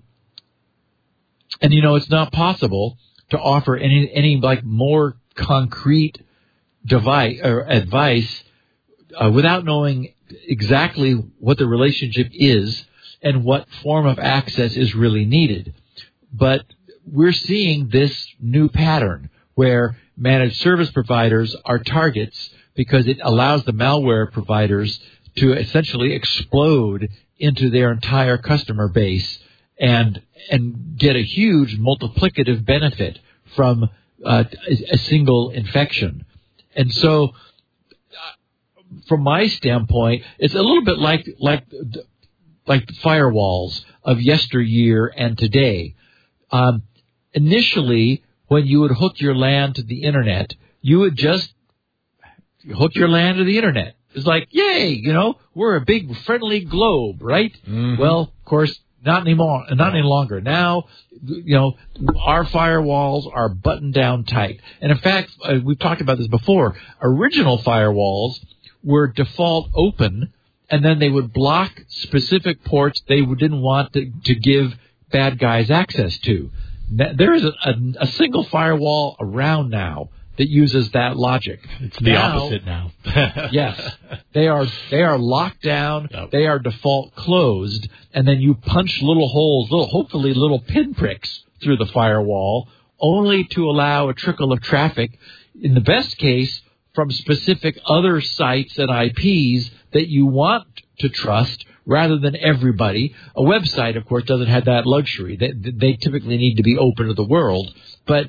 it's not possible to offer any more concrete device or advice without knowing exactly what the relationship is and what form of access is really needed. But we're seeing this new pattern where managed service providers are targets because it allows the malware providers to essentially explode into their entire customer base and get a huge multiplicative benefit from a single infection. And so, from my standpoint, it's a little bit like the firewalls of yesteryear and today. Initially, when you would hook your LAN to the internet, you would just hook your LAN to the internet. It's like, yay, we're a big friendly globe, right? Mm-hmm. Well, of course, not anymore, not any longer. Now, our firewalls are buttoned down tight. And in fact, we've talked about this before. Original firewalls were default open, and then they would block specific ports they didn't want to give bad guys access to. There is a single firewall around now that uses that logic.
It's the opposite now.
Yes. They are locked down, yep. They are default closed, and then you punch little holes, hopefully little pinpricks through the firewall, only to allow a trickle of traffic, in the best case, from specific other sites and IPs that you want to trust rather than everybody. A website, of course, doesn't have that luxury. They typically need to be open to the world. But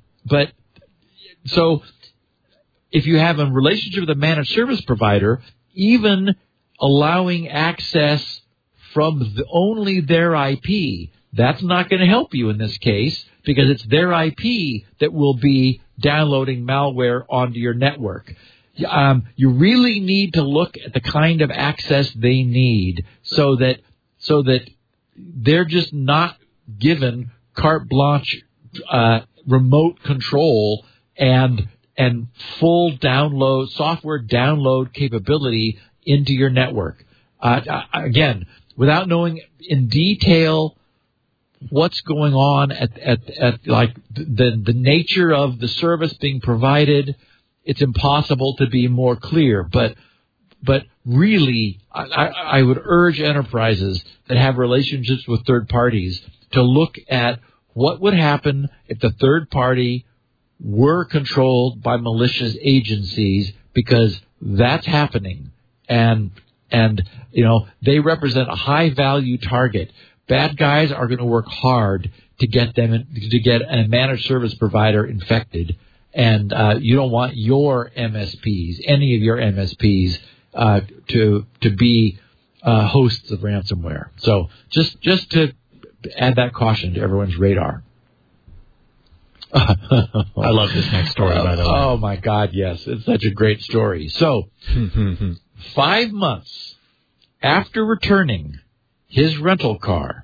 so if you have a relationship with a managed service provider, even allowing access from only their IP, that's not going to help you in this case because it's their IP that will be downloading malware onto your network. You really need to look at the kind of access they need so that they're just not given carte blanche remote control and full download software download capability into your network. Again, without knowing in detail what's going on at like the nature of the service being provided, it's impossible to be more clear. But really, I would urge enterprises that have relationships with third parties to look at what would happen if the third party were controlled by malicious agencies, because that's happening, and they represent a high value target. Bad guys are going to work hard to get a managed service provider infected, and you don't want your MSPs, any of your MSPs, to be hosts of ransomware. So just to add that caution to everyone's radar.
I love this next story, by the way.
Oh, my God, yes. It's such a great story. So, 5 months after returning his rental car,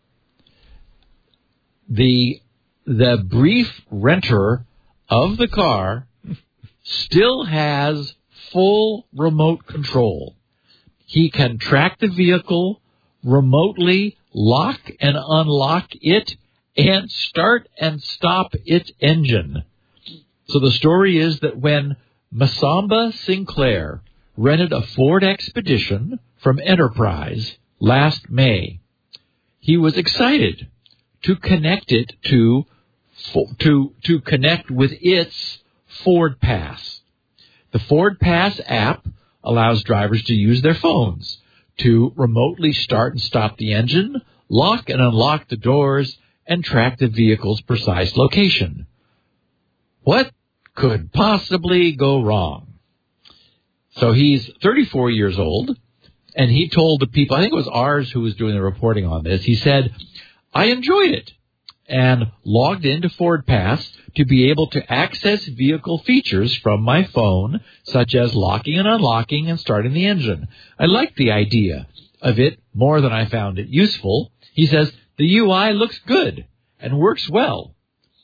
the brief renter of the car still has full remote control. He can track the vehicle, remotely lock and unlock it, and start and stop its engine. So the story is that when Masamba Sinclair rented a Ford Expedition from Enterprise last May, he was excited to connect it to connect with its Ford Pass. The Ford Pass app allows drivers to use their phones to remotely start and stop the engine, lock and unlock the doors, and track the vehicle's precise location. What could possibly go wrong? So he's 34 years old, and he told the people, I think it was ours who was doing the reporting on this, he said, I enjoyed it and logged into Ford Pass to be able to access vehicle features from my phone, such as locking and unlocking and starting the engine. I liked the idea of it more than I found it useful. He says, the UI looks good and works well.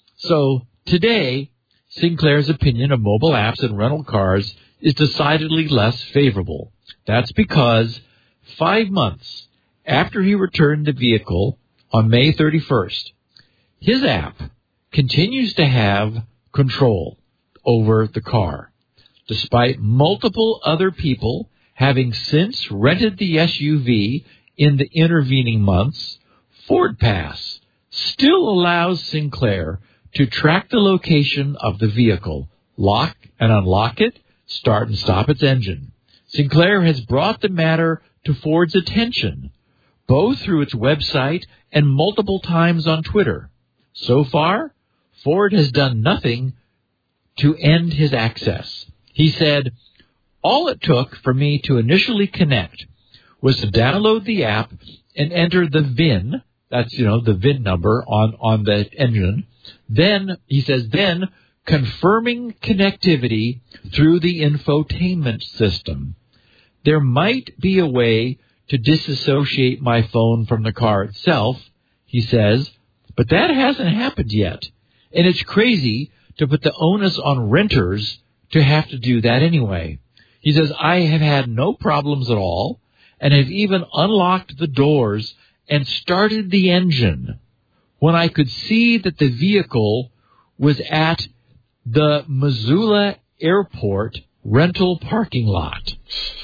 So today, Sinclair's opinion of mobile apps and rental cars is decidedly less favorable. That's because 5 months after he returned the vehicle on May 31st, his app continues to have control over the car, despite multiple other people having since rented the SUV in the intervening months. Ford Pass still allows Sinclair to track the location of the vehicle, lock and unlock it, start and stop its engine. Sinclair has brought the matter to Ford's attention, both through its website and multiple times on Twitter. So far, Ford has done nothing to end his access. He said, all it took for me to initially connect was to download the app and enter the VIN, that's, the VIN number on the engine. Then, he says, confirming connectivity through the infotainment system. There might be a way to disassociate my phone from the car itself, he says, but that hasn't happened yet. And it's crazy to put the onus on renters to have to do that anyway. He says, I have had no problems at all and have even unlocked the doors and started the engine when I could see that the vehicle was at the Missoula Airport rental parking lot.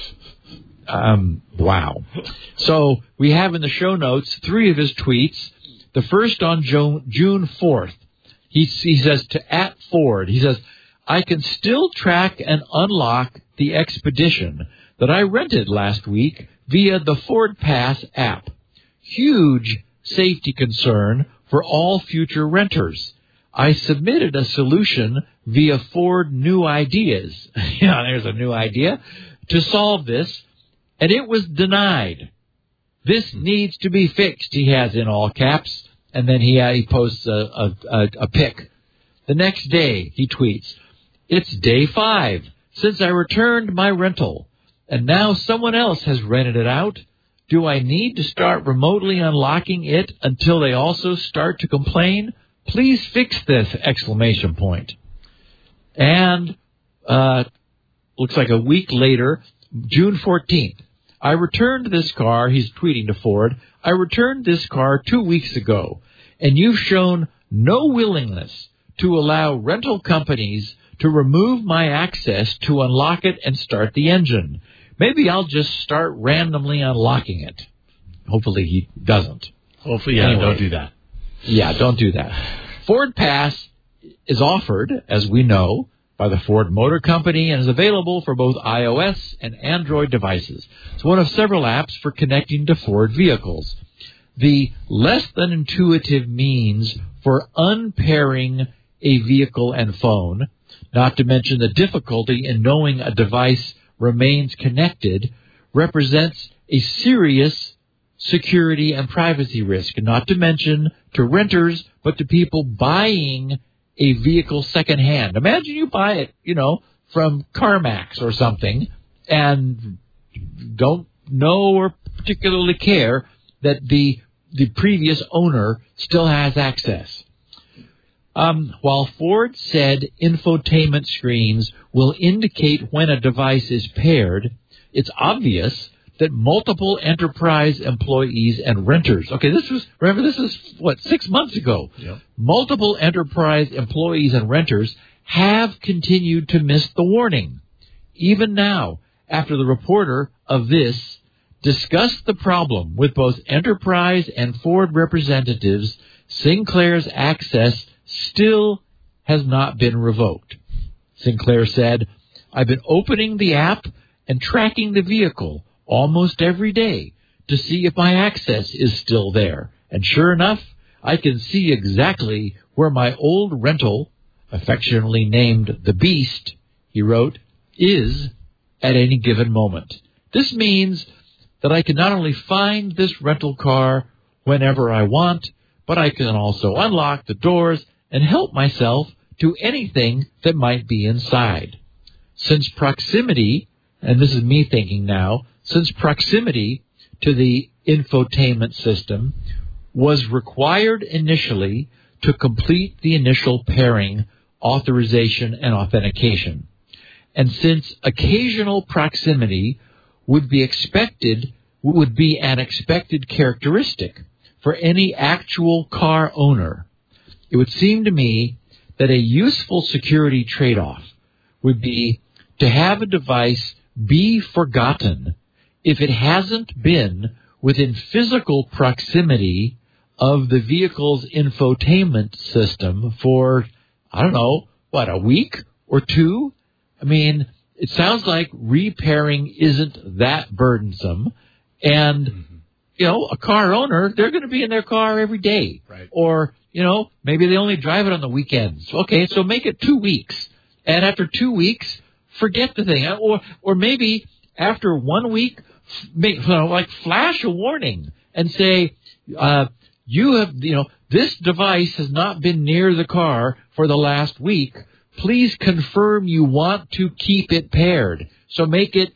Wow. So we have in the show notes 3 of his tweets. The first on June 4th, he says to @Ford, he says, I can still track and unlock the Expedition that I rented last week via the Ford Pass app. Huge safety concern for all future renters. I submitted a solution via Ford New Ideas. Yeah, there's a new idea to solve this, and it was denied. This needs to be fixed, he has in all caps, and then he posts a pic. The next day, he tweets, it's day 5 since I returned my rental, and now someone else has rented it out. Do I need to start remotely unlocking it until they also start to complain? Please fix this! ! And looks like a week later, June 14th, I returned this car, he's tweeting to Ford, I returned this car 2 weeks ago, and you've shown no willingness to allow rental companies to remove my access to unlock it and start the engine. Maybe I'll just start randomly unlocking it. Hopefully he doesn't.
Hopefully,
anyway,
don't do that.
Yeah, don't do that. Ford Pass is offered, as we know, by the Ford Motor Company and is available for both iOS and Android devices. It's one of several apps for connecting to Ford vehicles. The less than intuitive means for unpairing a vehicle and phone, not to mention the difficulty in knowing a device remains connected, represents a serious security and privacy risk, not to mention to renters, but to people buying a vehicle secondhand. Imagine you buy it, from CarMax or something, and don't know or particularly care that the previous owner still has access. While Ford said infotainment screens will indicate when a device is paired, it's obvious that multiple enterprise employees and renters, this is 6 months ago.
Yep.
Multiple enterprise employees and renters have continued to miss the warning. Even now, after the reporter of this discussed the problem with both enterprise and Ford representatives, Sinclair's access still has not been revoked. Sinclair said, I've been opening the app and tracking the vehicle almost every day to see if my access is still there. And sure enough, I can see exactly where my old rental, affectionately named the Beast, he wrote, is at any given moment. This means that I can not only find this rental car whenever I want, but I can also unlock the doors and help myself to anything that might be inside. Since proximity, and this is me thinking now, since proximity to the infotainment system was required initially to complete the initial pairing, authorization, and authentication. And since occasional proximity would be an expected characteristic for any actual car owner, it would seem to me that a useful security trade-off would be to have a device be forgotten if it hasn't been within physical proximity of the vehicle's infotainment system for, I don't know, a week or two? I mean, it sounds like repairing isn't that burdensome. And, a car owner, they're going to be in their car every day.
Right.
Or, maybe they only drive it on the weekends. Okay, so make it 2 weeks. And after 2 weeks, forget the thing. Or maybe after 1 week, flash a warning and say, this device has not been near the car for the last week. Please confirm you want to keep it paired. So make it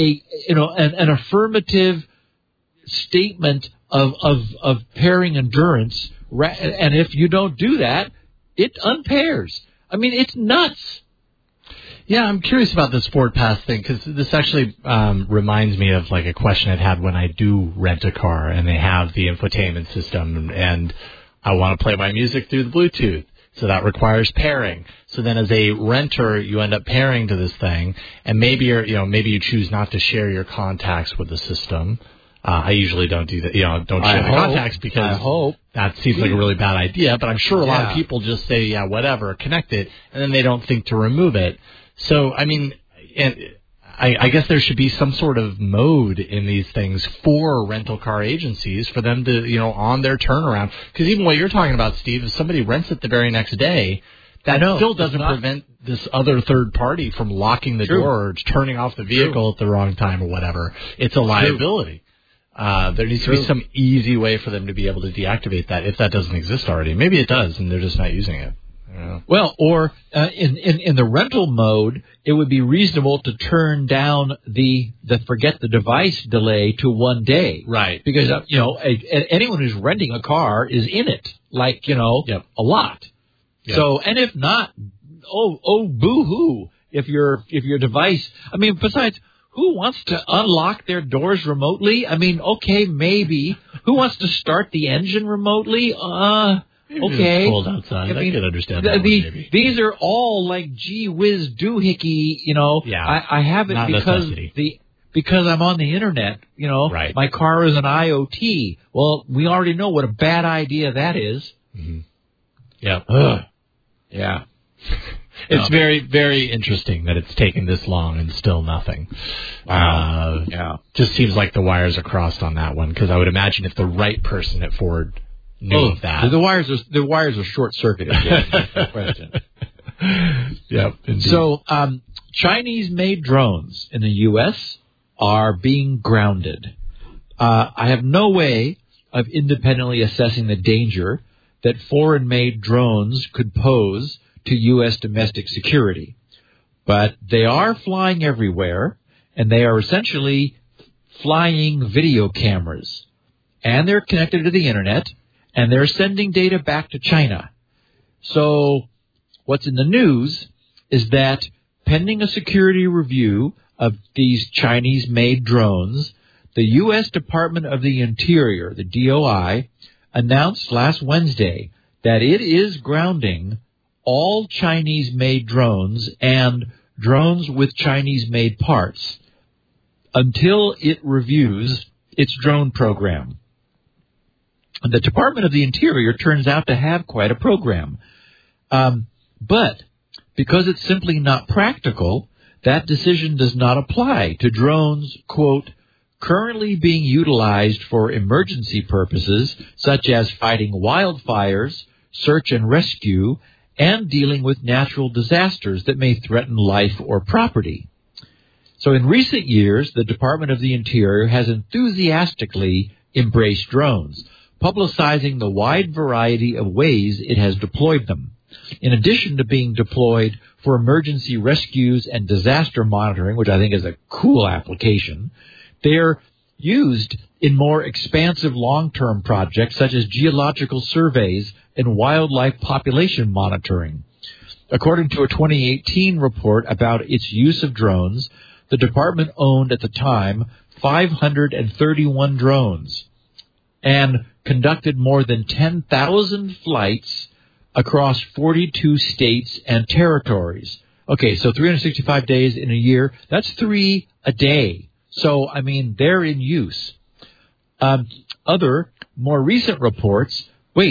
an affirmative statement of pairing endurance. And if you don't do that, it unpairs. I mean, it's nuts.
Yeah, I'm curious about the Sport Pass thing, because this actually reminds me of like a question I'd had when I do rent a car and they have the infotainment system and I want to play my music through the Bluetooth. So that requires pairing. So then as a renter, you end up pairing to this thing, and maybe you choose not to share your contacts with the system. I usually don't do that, don't share the contacts because that seems like a really bad idea, but I'm sure a lot of people just say, yeah, whatever, connect it, and then they don't think to remove it. So, I mean, I guess there should be some sort of mode in these things for rental car agencies for them to, on their turnaround. Because even what you're talking about, Steve, if somebody rents it the very next day, that still doesn't prevent this other third party from locking the door or turning off the vehicle at the wrong time or whatever. It's a liability. There needs to be some easy way for them to be able to deactivate that if that doesn't exist already. Maybe it does and they're just not using it.
Well, or in the rental mode, it would be reasonable to turn down the forget the device delay to 1 day.
Right.
Because, anyone who's renting a car is in it, a lot. Yep. So, and if not, boo-hoo, if your device, I mean, besides, who wants to unlock their doors remotely? I mean, okay, maybe. Who wants to start the engine remotely? Okay.
It's cold outside. I can understand that. Maybe.
These are all like gee whiz doohickey,
Yeah.
I have it
Not
because I'm on the internet,
Right.
My car is an IoT. Well, we already know what a bad idea that is.
Mm-hmm. Yeah.
Yeah.
It's very, very interesting that it's taken this long and still nothing.
Wow.
Just seems like the wires are crossed on that one, because I would imagine if the right person at Ford knew of that.
The wires are short-circuited. No question.
Yep. Indeed.
So, Chinese-made drones in the U.S. are being grounded. I have no way of independently assessing the danger that foreign-made drones could pose to U.S. domestic security. But they are flying everywhere, and they are essentially flying video cameras. And they're connected to the Internet, and they're sending data back to China. So what's in the news is that pending a security review of these Chinese-made drones, the U.S. Department of the Interior, the DOI, announced last Wednesday that it is grounding all Chinese-made drones and drones with Chinese-made parts until it reviews its drone program. The Department of the Interior turns out to have quite a program. But because it's simply not practical, that decision does not apply to drones, quote, currently being utilized for emergency purposes such as fighting wildfires, search and rescue, and dealing with natural disasters that may threaten life or property. So in recent years, the Department of the Interior has enthusiastically embraced drones, publicizing the wide variety of ways it has deployed them. In addition to being deployed for emergency rescues and disaster monitoring, which I think is a cool application, they're used in more expansive long-term projects such as geological surveys and wildlife population monitoring. According to a 2018 report about its use of drones, the department owned at the time 531 drones and conducted more than 10,000 flights across 42 states and territories. Okay, so 365 days in a year, that's 3 a day. So, I mean, they're in use. Other more recent reports,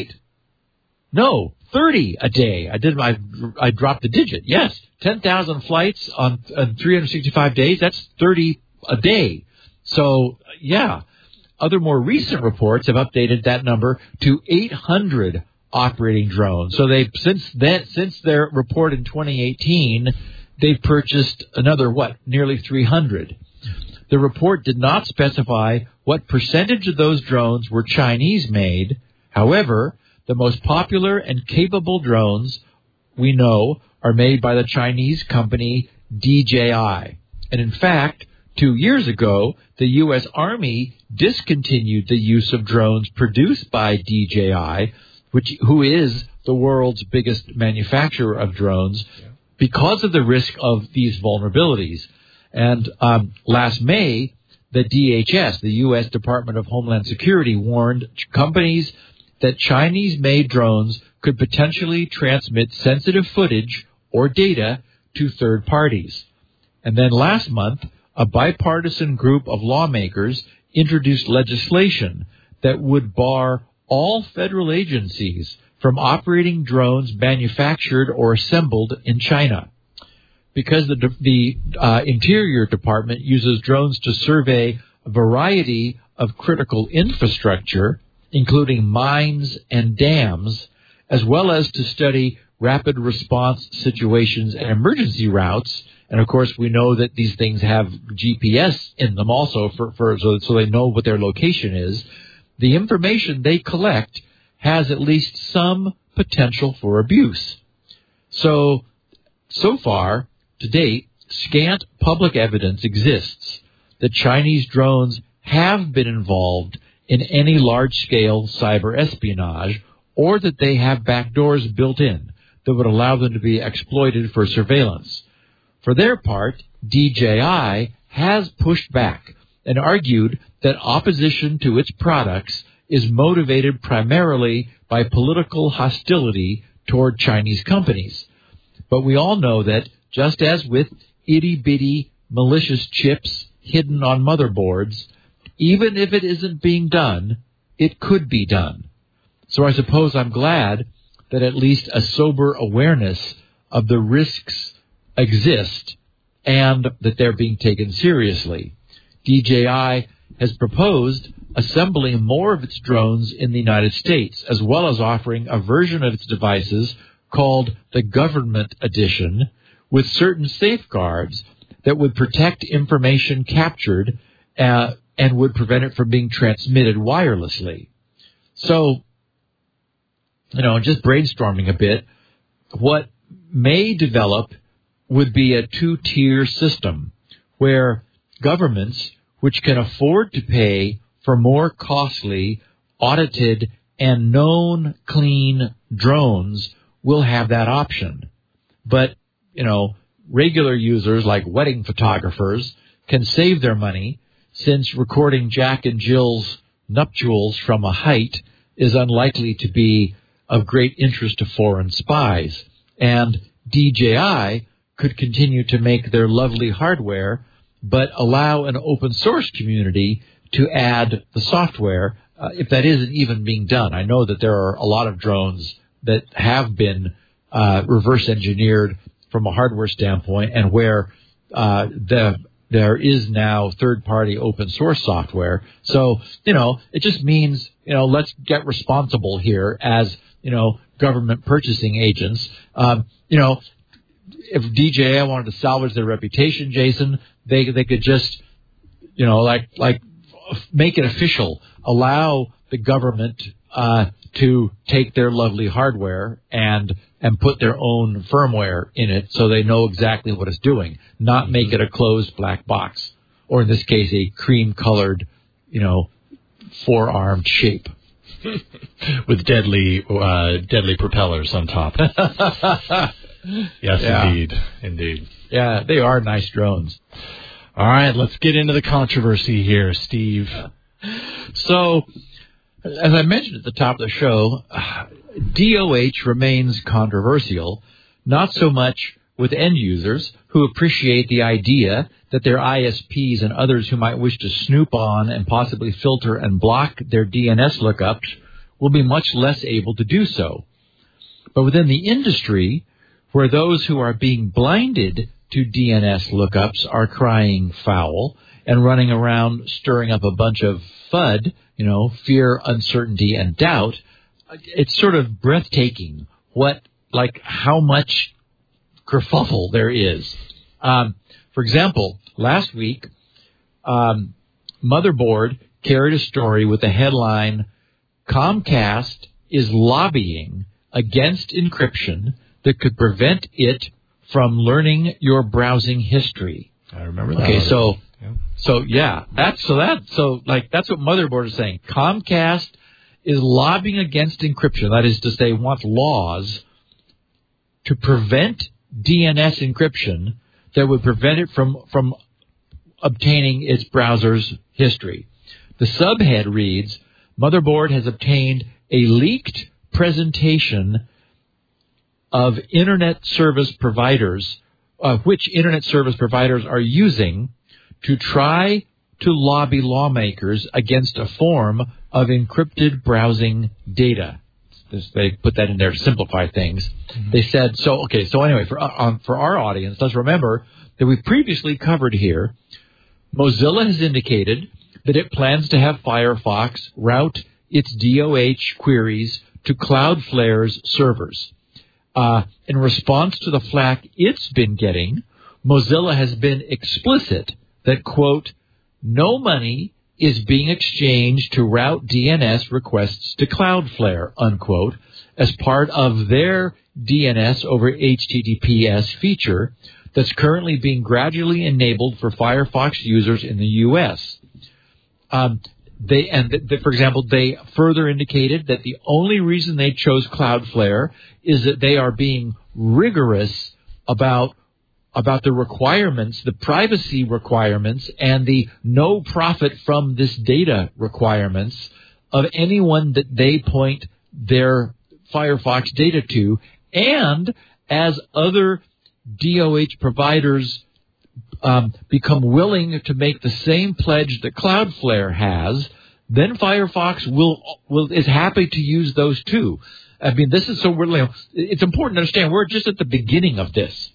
30 a day. I dropped the digit. Yes, 10,000 flights on 365 days, that's 30 a day. So, yeah. Other more recent reports have updated that number to 800 operating drones. So they since their report in 2018, they've purchased another nearly 300. The report did not specify what percentage of those drones were Chinese made. However, the most popular and capable drones we know are made by the Chinese company DJI. And in fact, 2 years ago, the U.S. Army discontinued the use of drones produced by DJI, who is the world's biggest manufacturer of drones, because of the risk of these vulnerabilities. And last May, the DHS, the U.S. Department of Homeland Security, warned companies that Chinese-made drones could potentially transmit sensitive footage or data to third parties. And then last month, a bipartisan group of lawmakers introduced legislation that would bar all federal agencies from operating drones manufactured or assembled in China. Because the Interior Department uses drones to survey a variety of critical infrastructure, including mines and dams, as well as to study rapid response situations and emergency routes. And of course, we know that these things have GPS in them also so they know what their location is. The information they collect has at least some potential for abuse. So far, to date, scant public evidence exists that Chinese drones have been involved in any large-scale cyber espionage, or that they have backdoors built in that would allow them to be exploited for surveillance. For their part, DJI has pushed back and argued that opposition to its products is motivated primarily by political hostility toward Chinese companies. But we all know that, just as with itty-bitty malicious chips hidden on motherboards, even if it isn't being done, it could be done. So I suppose I'm glad that at least a sober awareness of the risks exist and that they're being taken seriously. DJI has proposed assembling more of its drones in the United States, as well as offering a version of its devices called the Government Edition, with certain safeguards that would protect information captured and would prevent it from being transmitted wirelessly. So, just brainstorming a bit, what may develop would be a 2-tier system where governments, which can afford to pay for more costly, audited, and known clean drones, will have that option. But, regular users like wedding photographers can save their money, since recording Jack and Jill's nuptials from a height is unlikely to be of great interest to foreign spies. And DJI could continue to make their lovely hardware, but allow an open source community to add the software, if that isn't even being done. I know that there are a lot of drones that have been reverse engineered from a hardware standpoint, and where there is now third-party open source software. So, it just means, let's get responsible here as, government purchasing agents. If DJI wanted to salvage their reputation, Jason, they could just, make it official, allow the government to take their lovely hardware and put their own firmware in it so they know exactly what it's doing, not make it a closed black box, or in this case, a cream-colored, four-armed shape.
With deadly propellers on top. Yes, yeah. Indeed.
Yeah, they are nice drones.
All right, let's get into the controversy here, Steve.
So, as I mentioned at the top of the show, DOH remains controversial, not so much with end users who appreciate the idea that their ISPs and others who might wish to snoop on and possibly filter and block their DNS lookups will be much less able to do so. But within the industry, where those who are being blinded to DNS lookups are crying foul and running around stirring up a bunch of FUD, fear, uncertainty, and doubt, it's sort of breathtaking how much kerfuffle there is. For example, last week, Motherboard carried a story with the headline, Comcast is lobbying against encryption that could prevent it from learning your browsing history.
I remember that.
Okay, that's what Motherboard is saying. Comcast is lobbying against encryption. That is to say, wants laws to prevent DNS encryption that would prevent it from obtaining its browser's history. The subhead reads, Motherboard has obtained a leaked presentation of Internet service providers, which Internet service providers are using to try to lobby lawmakers against a form of encrypted browsing data. They put that in there to simplify things. Mm-hmm. They said, so anyway, for our audience, let's remember that we previously covered here, Mozilla has indicated that it plans to have Firefox route its DOH queries to Cloudflare's servers. In response to the flack it's been getting, Mozilla has been explicit that, quote, no money is being exchanged to route DNS requests to Cloudflare, unquote, as part of their DNS over HTTPS feature that's currently being gradually enabled for Firefox users in the U.S. For example, they further indicated that the only reason they chose Cloudflare is that they are being rigorous about the requirements, the privacy requirements, and the no profit from this data requirements of anyone that they point their Firefox data to. And as other DOH providers become willing to make the same pledge that Cloudflare has, then Firefox is happy to use those too. I mean, this is it's important to understand we're just at the beginning of this.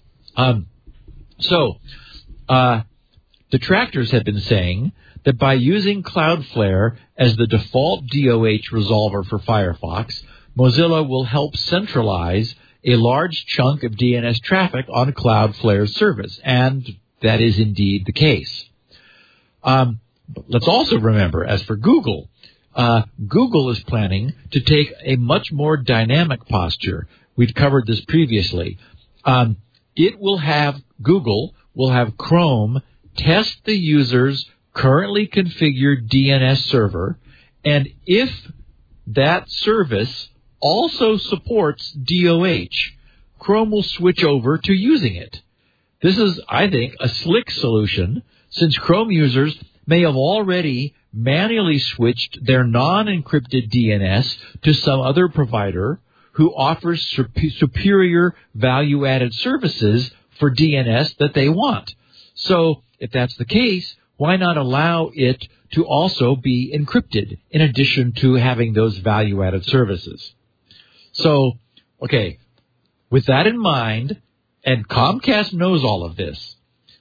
Detractors have been saying that by using Cloudflare as the default DOH resolver for Firefox, Mozilla will help centralize a large chunk of DNS traffic on Cloudflare's service, and that is indeed the case. Let's also remember, as for Google, Google is planning to take a much more dynamic posture. We've covered this previously. Google will have Chrome test the user's currently configured DNS server, and if that service also supports DOH, Chrome will switch over to using it. This is, I think, a slick solution, since Chrome users may have already manually switched their non-encrypted DNS to some other provider who offers superior value-added services for DNS that they want. So, if that's the case, why not allow it to also be encrypted in addition to having those value-added services? So, okay, with that in mind, and Comcast knows all of this,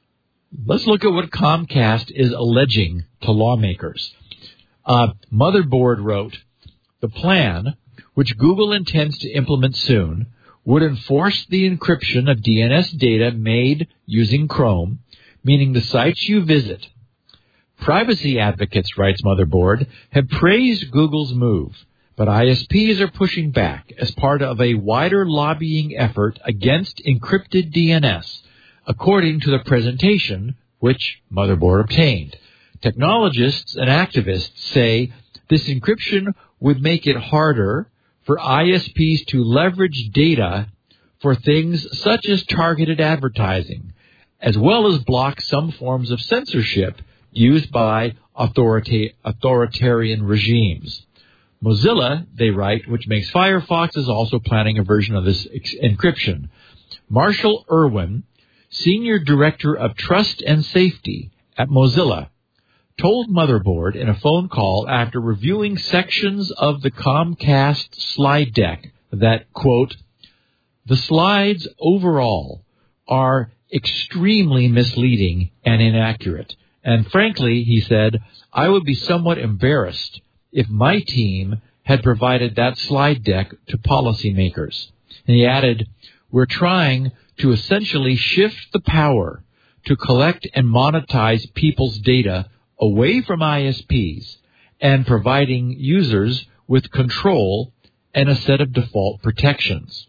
let's look at what Comcast is alleging to lawmakers. Motherboard wrote, the plan, which Google intends to implement soon, would enforce the encryption of DNS data made using Chrome, meaning the sites you visit. Privacy advocates, writes Motherboard, have praised Google's move, but ISPs are pushing back as part of a wider lobbying effort against encrypted DNS, according to the presentation which Motherboard obtained. Technologists and activists say this encryption would make it harder for ISPs to leverage data for things such as targeted advertising, as well as block some forms of censorship used by authoritarian regimes. Mozilla, they write, which makes Firefox, is also planning a version of this encryption. Marshall Irwin, Senior Director of Trust and Safety at Mozilla, told Motherboard in a phone call after reviewing sections of the Comcast slide deck that, quote, the slides overall are extremely misleading and inaccurate. And frankly, he said, I would be somewhat embarrassed if my team had provided that slide deck to policymakers. And he added, we're trying to essentially shift the power to collect and monetize people's data away from ISPs and providing users with control and a set of default protections.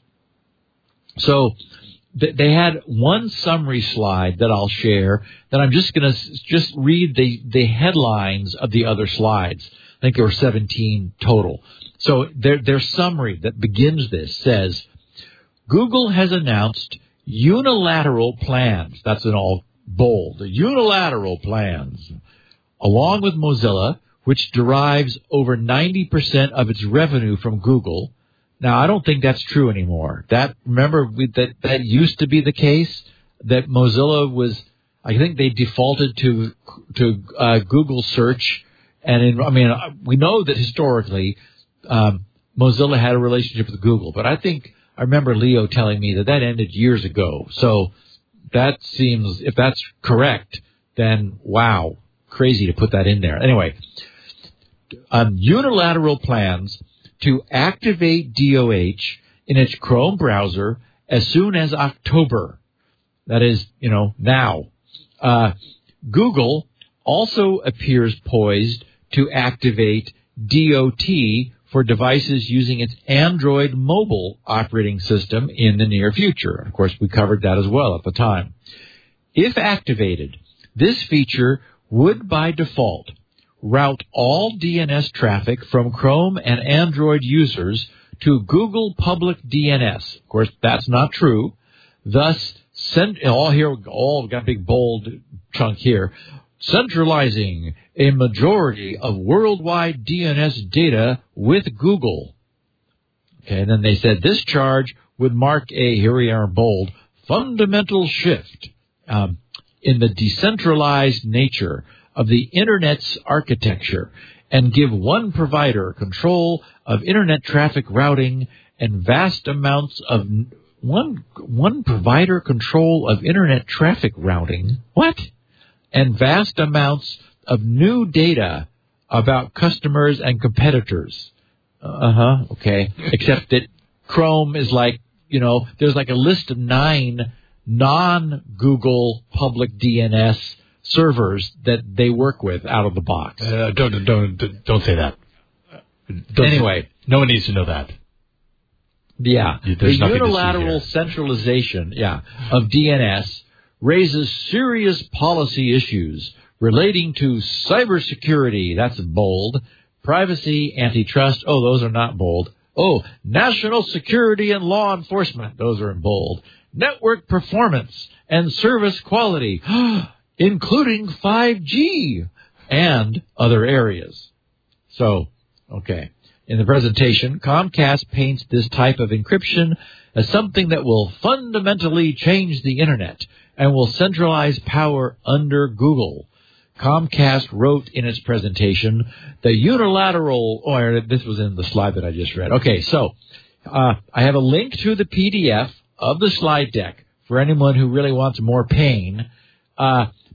So they had one summary slide that I'll share that I'm just going to read the headlines of the other slides. I think there were 17 total. So their summary that begins this says, Google has announced unilateral plans. That's in all bold. Unilateral plans. Along with Mozilla, which derives over 90% of its revenue from Google. Now, I don't think that's true anymore. Remember that used to be the case, that Mozilla was, I think they defaulted to Google search. And we know that historically, Mozilla had a relationship with Google, but I remember Leo telling me that ended years ago. So that seems, if that's correct, then wow, crazy to put that in there. Anyway, unilateral plans to activate DOH in its Chrome browser as soon as October. That is, now. Google also appears poised to activate DOT for devices using its Android mobile operating system in the near future. Of course, we covered that as well at the time. If activated, this feature would by default route all DNS traffic from Chrome and Android users to Google public DNS. Of course, that's not true. Thus, all got a big bold chunk here, centralizing a majority of worldwide DNS data with Google. Okay, and then they said this charge would mark here we are bold, fundamental shift in the decentralized nature of the Internet's architecture and give one provider control of Internet traffic routing and vast amounts of one provider control of Internet traffic routing. What? And vast amounts of new data about customers and competitors. Okay. Except that Chrome is like, there's like a list of 9 non-Google public DNS servers that they work with out of the box.
Don't say that.
Anyway.
No one needs to know that.
Yeah. The unilateral centralization, of DNS raises serious policy issues relating to cybersecurity. That's bold. Privacy, antitrust. Oh, those are not bold. Oh, national security and law enforcement. Those are in bold. Network performance and service quality, including 5G and other areas. So, okay. In the presentation, Comcast paints this type of encryption as something that will fundamentally change the Internet and will centralize power under Google. Comcast wrote in its presentation, the unilateral, this was in the slide that I just read. Okay, so I have a link to the PDF of the slide deck for anyone who really wants more pain. But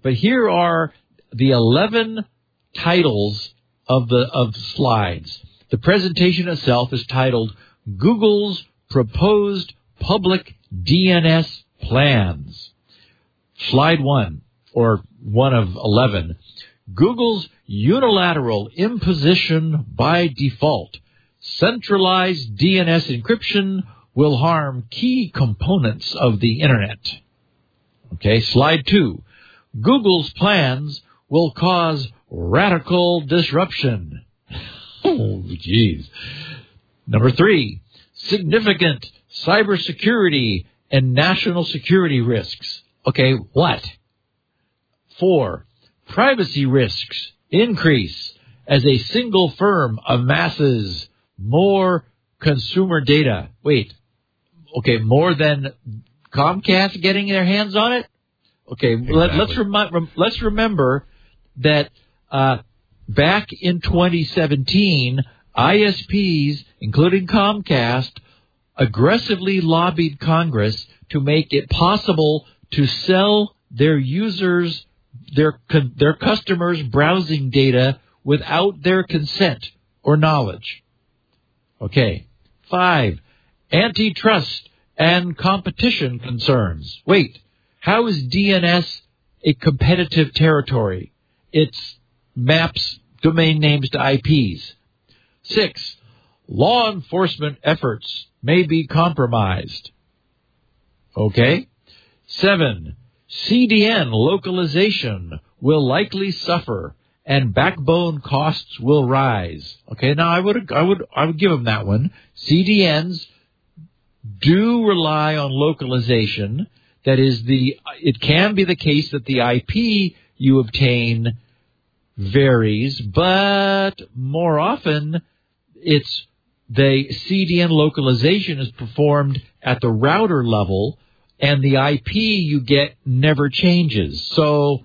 But here are the 11 titles of the slides. The presentation itself is titled Google's Proposed Public DNS Plans. Slide 1, or one of 11. Google's unilateral imposition by default. Centralized DNS encryption will harm key components of the Internet. Okay, slide 2. Google's plans will cause radical disruption. Oh, jeez. Number 3, significant cybersecurity and national security risks. Okay, what? 4, privacy risks increase as a single firm amasses more consumer data. Wait, okay, more than Comcast getting their hands on it? Okay, exactly. Let's remember that back in 2017, ISPs, including Comcast, aggressively lobbied Congress to make it possible to sell their users, their customers' browsing data without their consent or knowledge. Okay. 5, antitrust and competition concerns. Wait, how is DNS a competitive territory? It maps domain names to IPs. 6, law enforcement efforts may be compromised. Okay. 7, CDN localization will likely suffer and backbone costs will rise. Okay, now I would give them that one. CDNs do rely on localization. That is, it can be the case that the IP you obtain varies, but more often it's the CDN localization is performed at the router level, and the IP you get never changes. So,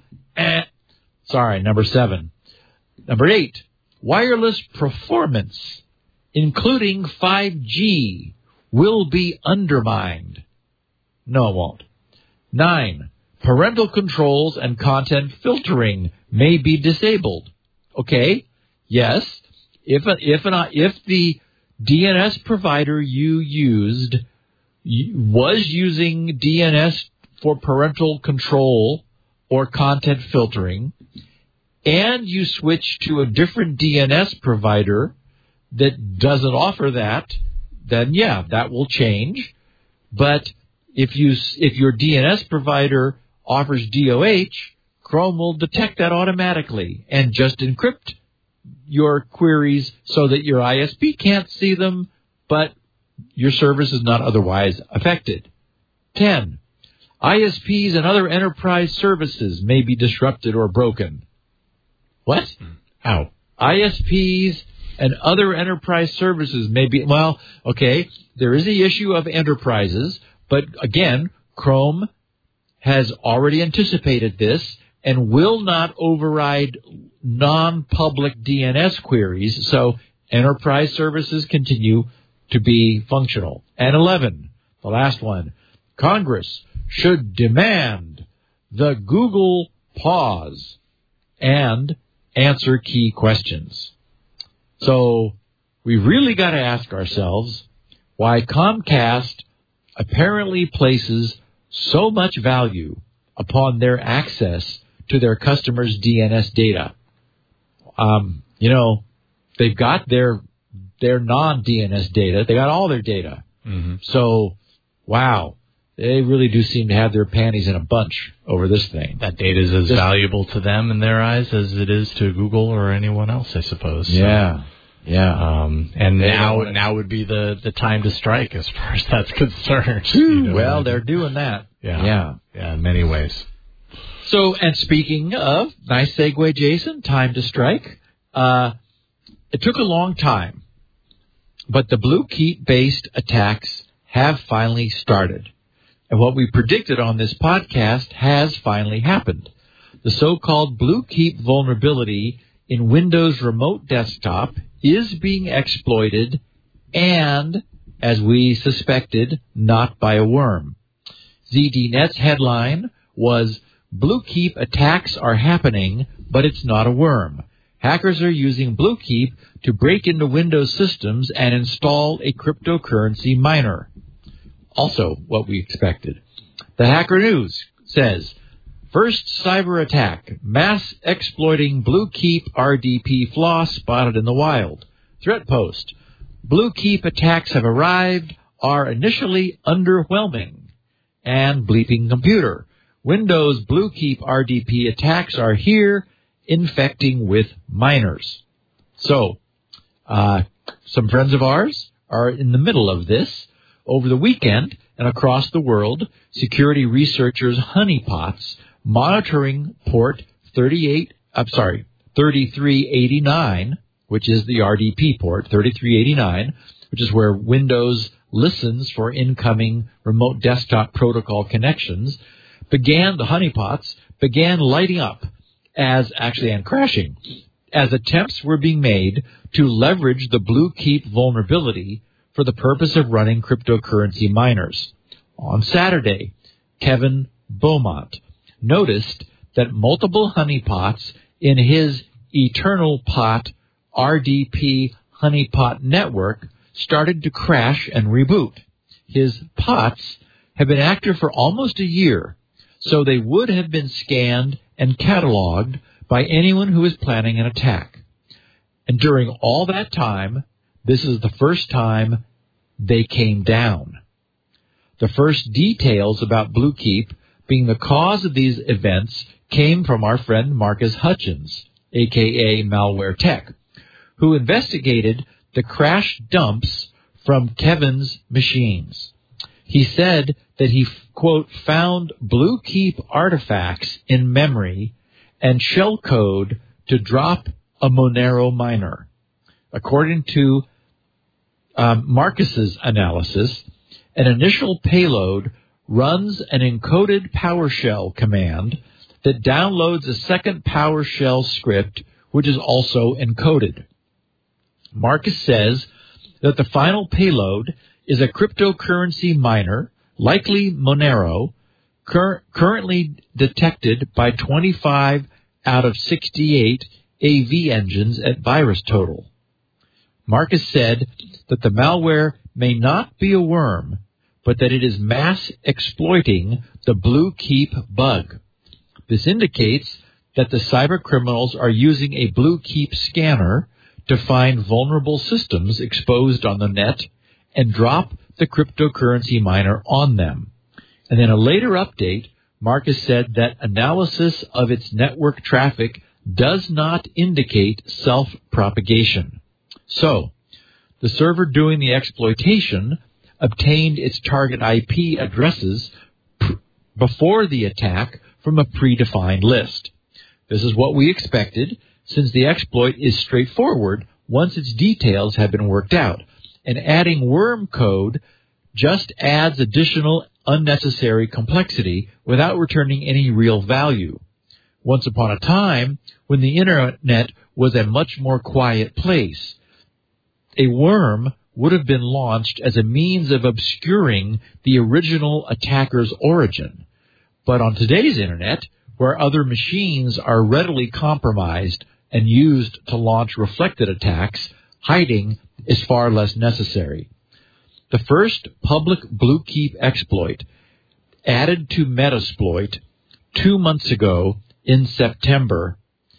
number 7. Number 8, wireless performance, including 5G, will be undermined. No, it won't. 9, parental controls and content filtering may be disabled. Okay, yes, if the DNS provider you used was using DNS for parental control or content filtering, and you switch to a different DNS provider that doesn't offer that, then yeah, that will change. But if your DNS provider offers DOH, Chrome will detect that automatically and just encrypt your queries so that your ISP can't see them, but your service is not otherwise affected. 10, ISPs and other enterprise services may be disrupted or broken. What? How? ISPs and other enterprise services may be, well, okay, there is the issue of enterprises, but again, Chrome has already anticipated this and will not override non-public DNS queries, so enterprise services continue to be functional. And 11, the last one, Congress should demand the Google pause and answer key questions. So we really got to ask ourselves why Comcast apparently places so much value upon their access to their customers' DNS data. They've got their non-DNS data. They got all their data. Mm-hmm. So, wow, they really do seem to have their panties in a bunch over this thing.
That data is as valuable to them in their eyes as it is to Google or anyone else, I suppose. So,
yeah.
And now would be the time to strike as far as that's concerned.
Well, they're doing that.
Yeah, in many ways.
So, and speaking of, nice segue, Jason, time to strike. It took a long time, but the BlueKeep-based attacks have finally started. And what we predicted on this podcast has finally happened. The so-called BlueKeep vulnerability in Windows Remote Desktop is being exploited and, as we suspected, not by a worm. ZDNet's headline was Bluekeep attacks are happening, but it's not a worm. Hackers are using Bluekeep to break into Windows systems and install a cryptocurrency miner. Also what we expected. The Hacker News says, first cyber attack, mass exploiting Bluekeep RDP flaw spotted in the wild. Threat post, Bluekeep attacks have arrived, are initially underwhelming. And bleeping computer, Windows Bluekeep RDP attacks are here, infecting with miners. So, some friends of ours are in the middle of this. Over the weekend and across the world, security researchers honeypots monitoring port 3389, which is the RDP port, 3389, which is where Windows listens for incoming remote desktop protocol connections, the honeypots began lighting up and crashing as attempts were being made to leverage the Bluekeep vulnerability for the purpose of running cryptocurrency miners. On Saturday, Kevin Beaumont noticed that multiple honeypots in his Eternal Pot RDP honeypot network started to crash and reboot. His pots have been active for almost a year, so they would have been scanned and cataloged by anyone who is planning an attack. And during all that time, this is the first time they came down. The first details about Bluekeep being the cause of these events came from our friend Marcus Hutchins, a.k.a. Malware Tech, who investigated the crash dumps from Kevin's machines. He said that he, quote, found Bluekeep artifacts in memory and shellcode to drop a Monero miner. According to Marcus's analysis, an initial payload runs an encoded PowerShell command that downloads a second PowerShell script, which is also encoded. Marcus says that the final payload is a cryptocurrency miner, likely Monero, currently detected by 25 out of 68 AV engines at VirusTotal. Marcus said that the malware may not be a worm, but that it is mass exploiting the Bluekeep bug. This indicates that the cyber criminals are using a Bluekeep scanner to find vulnerable systems exposed on the net and drop the cryptocurrency miner on them. And in a later update, Marcus said that analysis of its network traffic does not indicate self-propagation. So, the server doing the exploitation obtained its target IP addresses before the attack from a predefined list. This is what we expected, since the exploit is straightforward once its details have been worked out, and adding worm code just adds additional unnecessary complexity without returning any real value. Once upon a time, when the internet was a much more quiet place, a worm would have been launched as a means of obscuring the original attacker's origin. But on today's internet, where other machines are readily compromised and used to launch reflected attacks, hiding is far less necessary. The first public Bluekeep exploit added to Metasploit 2 months ago in September,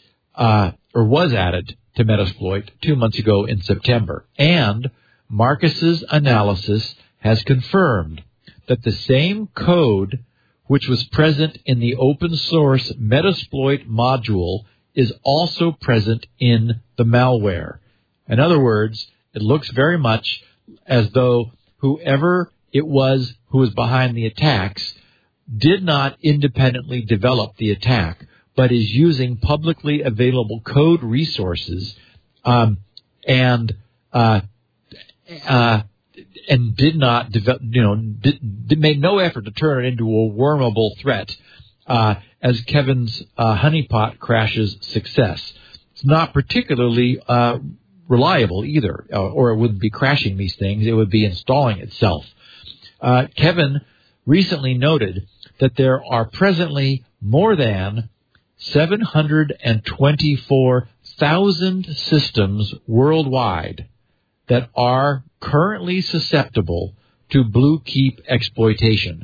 was added to Metasploit 2 months ago in September. And Marcus's analysis has confirmed that the same code which was present in the open source Metasploit module is also present in the malware. In other words, it looks very much as though whoever it was who was behind the attacks did not independently develop the attack, but is using publicly available code resources and did not develop, made no effort to turn it into a wormable threat, as Kevin's honeypot crash's success. It's not particularly reliable either, or it wouldn't be crashing these things. It would be installing itself. Kevin recently noted that there are presently more than 724,000 systems worldwide that are currently susceptible to Blue Keep exploitation.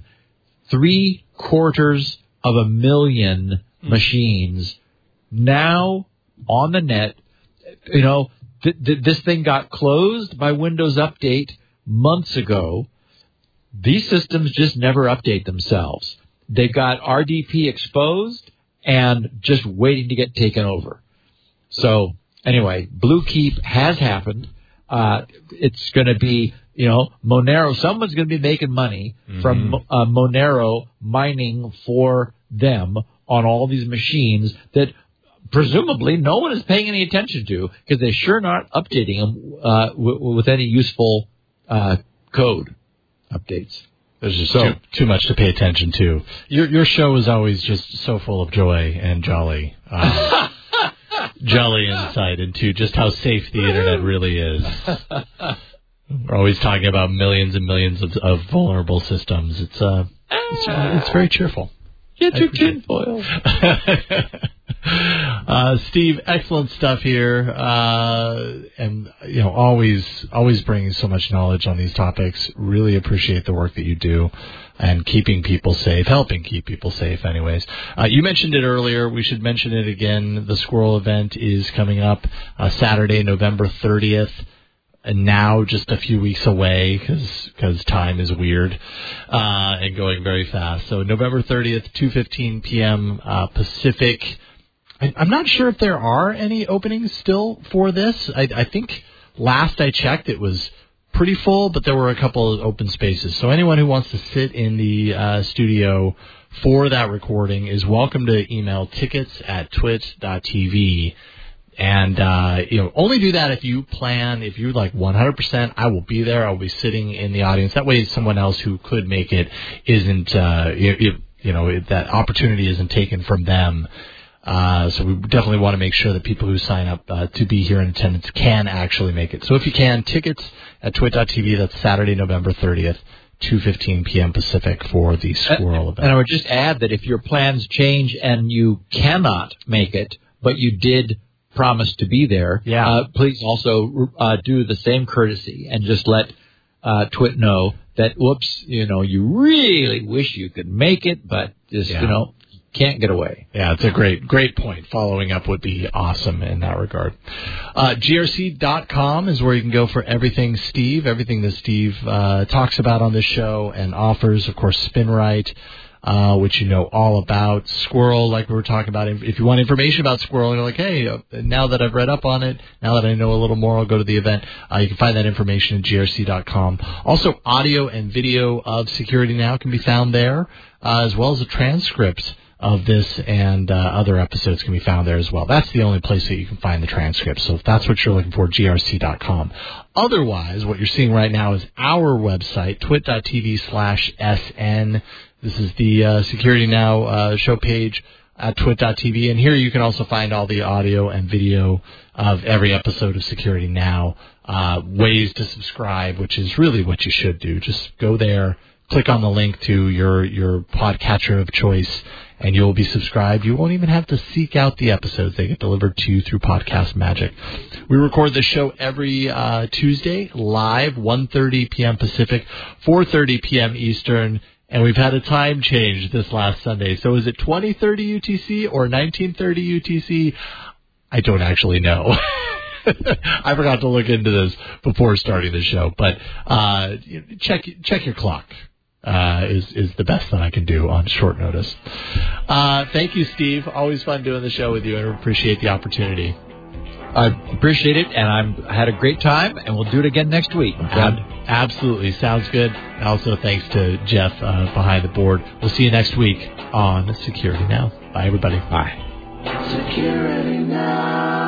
750,000 machines now on the net. You know, this thing got closed by Windows Update months ago. These systems just never update themselves. They got RDP exposed and just waiting to get taken over. So anyway, Blue Keep has happened. It's going to be, you know, Monero. Someone's going to be making money from Monero mining for them on all these machines that presumably no one is paying any attention to, because they're sure not updating them with any useful code updates.
There's just too much to pay attention to. Your show is always just so full of joy and jolly. Jolly insight into just how safe the internet really is. We're always talking about millions and millions of vulnerable systems. It's very cheerful.
Get your tinfoil.
Steve, excellent stuff here, and you know, always bringing so much knowledge on these topics. Really appreciate the work that you do, and keeping people safe, helping keep people safe. Anyways, you mentioned it earlier. We should mention it again. The Squirrel event is coming up Saturday, November 30th. And now just a few weeks away, because time is weird and going very fast. So November 30th, 2:15 p.m. Pacific. I'm not sure if there are any openings still for this. I think last I checked it was pretty full, but there were a couple of open spaces. So anyone who wants to sit in the studio for that recording is welcome to email tickets@twit.tv. And, you know, only do that if you're like 100%, I will be there, I'll be sitting in the audience. That way someone else who could make it isn't, you know, that opportunity isn't taken from them. So we definitely want to make sure that people who sign up to be here in attendance can actually make it. So if you can, tickets at twit.tv, that's Saturday, November 30th. 2:15 p.m. Pacific for the Squirrel event.
And I would just add that if your plans change and you cannot make it, but you did promise to be there, please also do the same courtesy and just let Twit know that, whoops, you know, you really wish you could make it, but just, you know, can't get away.
Yeah, it's a great point. Following up would be awesome in that regard. GRC.com is where you can go for everything that Steve talks about on this show and offers. Of course, SpinRite, which you know all about. Squirrel, like we were talking about. If you want information about Squirrel, and you're like, hey, now that I've read up on it, now that I know a little more, I'll go to the event. You can find that information at grc.com. Also, audio and video of Security Now can be found there, as well as a transcript of this and other episodes can be found there as well. That's the only place that you can find the transcripts. So if that's what you're looking for, grc.com. Otherwise, what you're seeing right now is our website, twit.tv/SN. This is the Security Now show page at twit.tv. And here you can also find all the audio and video of every episode of Security Now. Ways to subscribe, which is really what you should do. Just go there, click on the link to your podcatcher of choice, and you'll be subscribed. You won't even have to seek out the episodes. They get delivered to you through Podcast Magic. We record the show every Tuesday, live, 1:30 p.m. Pacific, 4:30 p.m. Eastern, and we've had a time change this last Sunday. So is it 20:30 UTC or 19:30 UTC? I don't actually know. I forgot to look into this before starting the show, but check your clock. Is the best that I can do on short notice. Thank you, Steve. Always fun doing the show with you, and I appreciate the opportunity.
I appreciate it, and I had a great time, and we'll do it again next week.
Absolutely. Sounds good. Also, thanks to Jeff behind the board. We'll see you next week on Security Now. Bye, everybody.
Bye.
Security Now.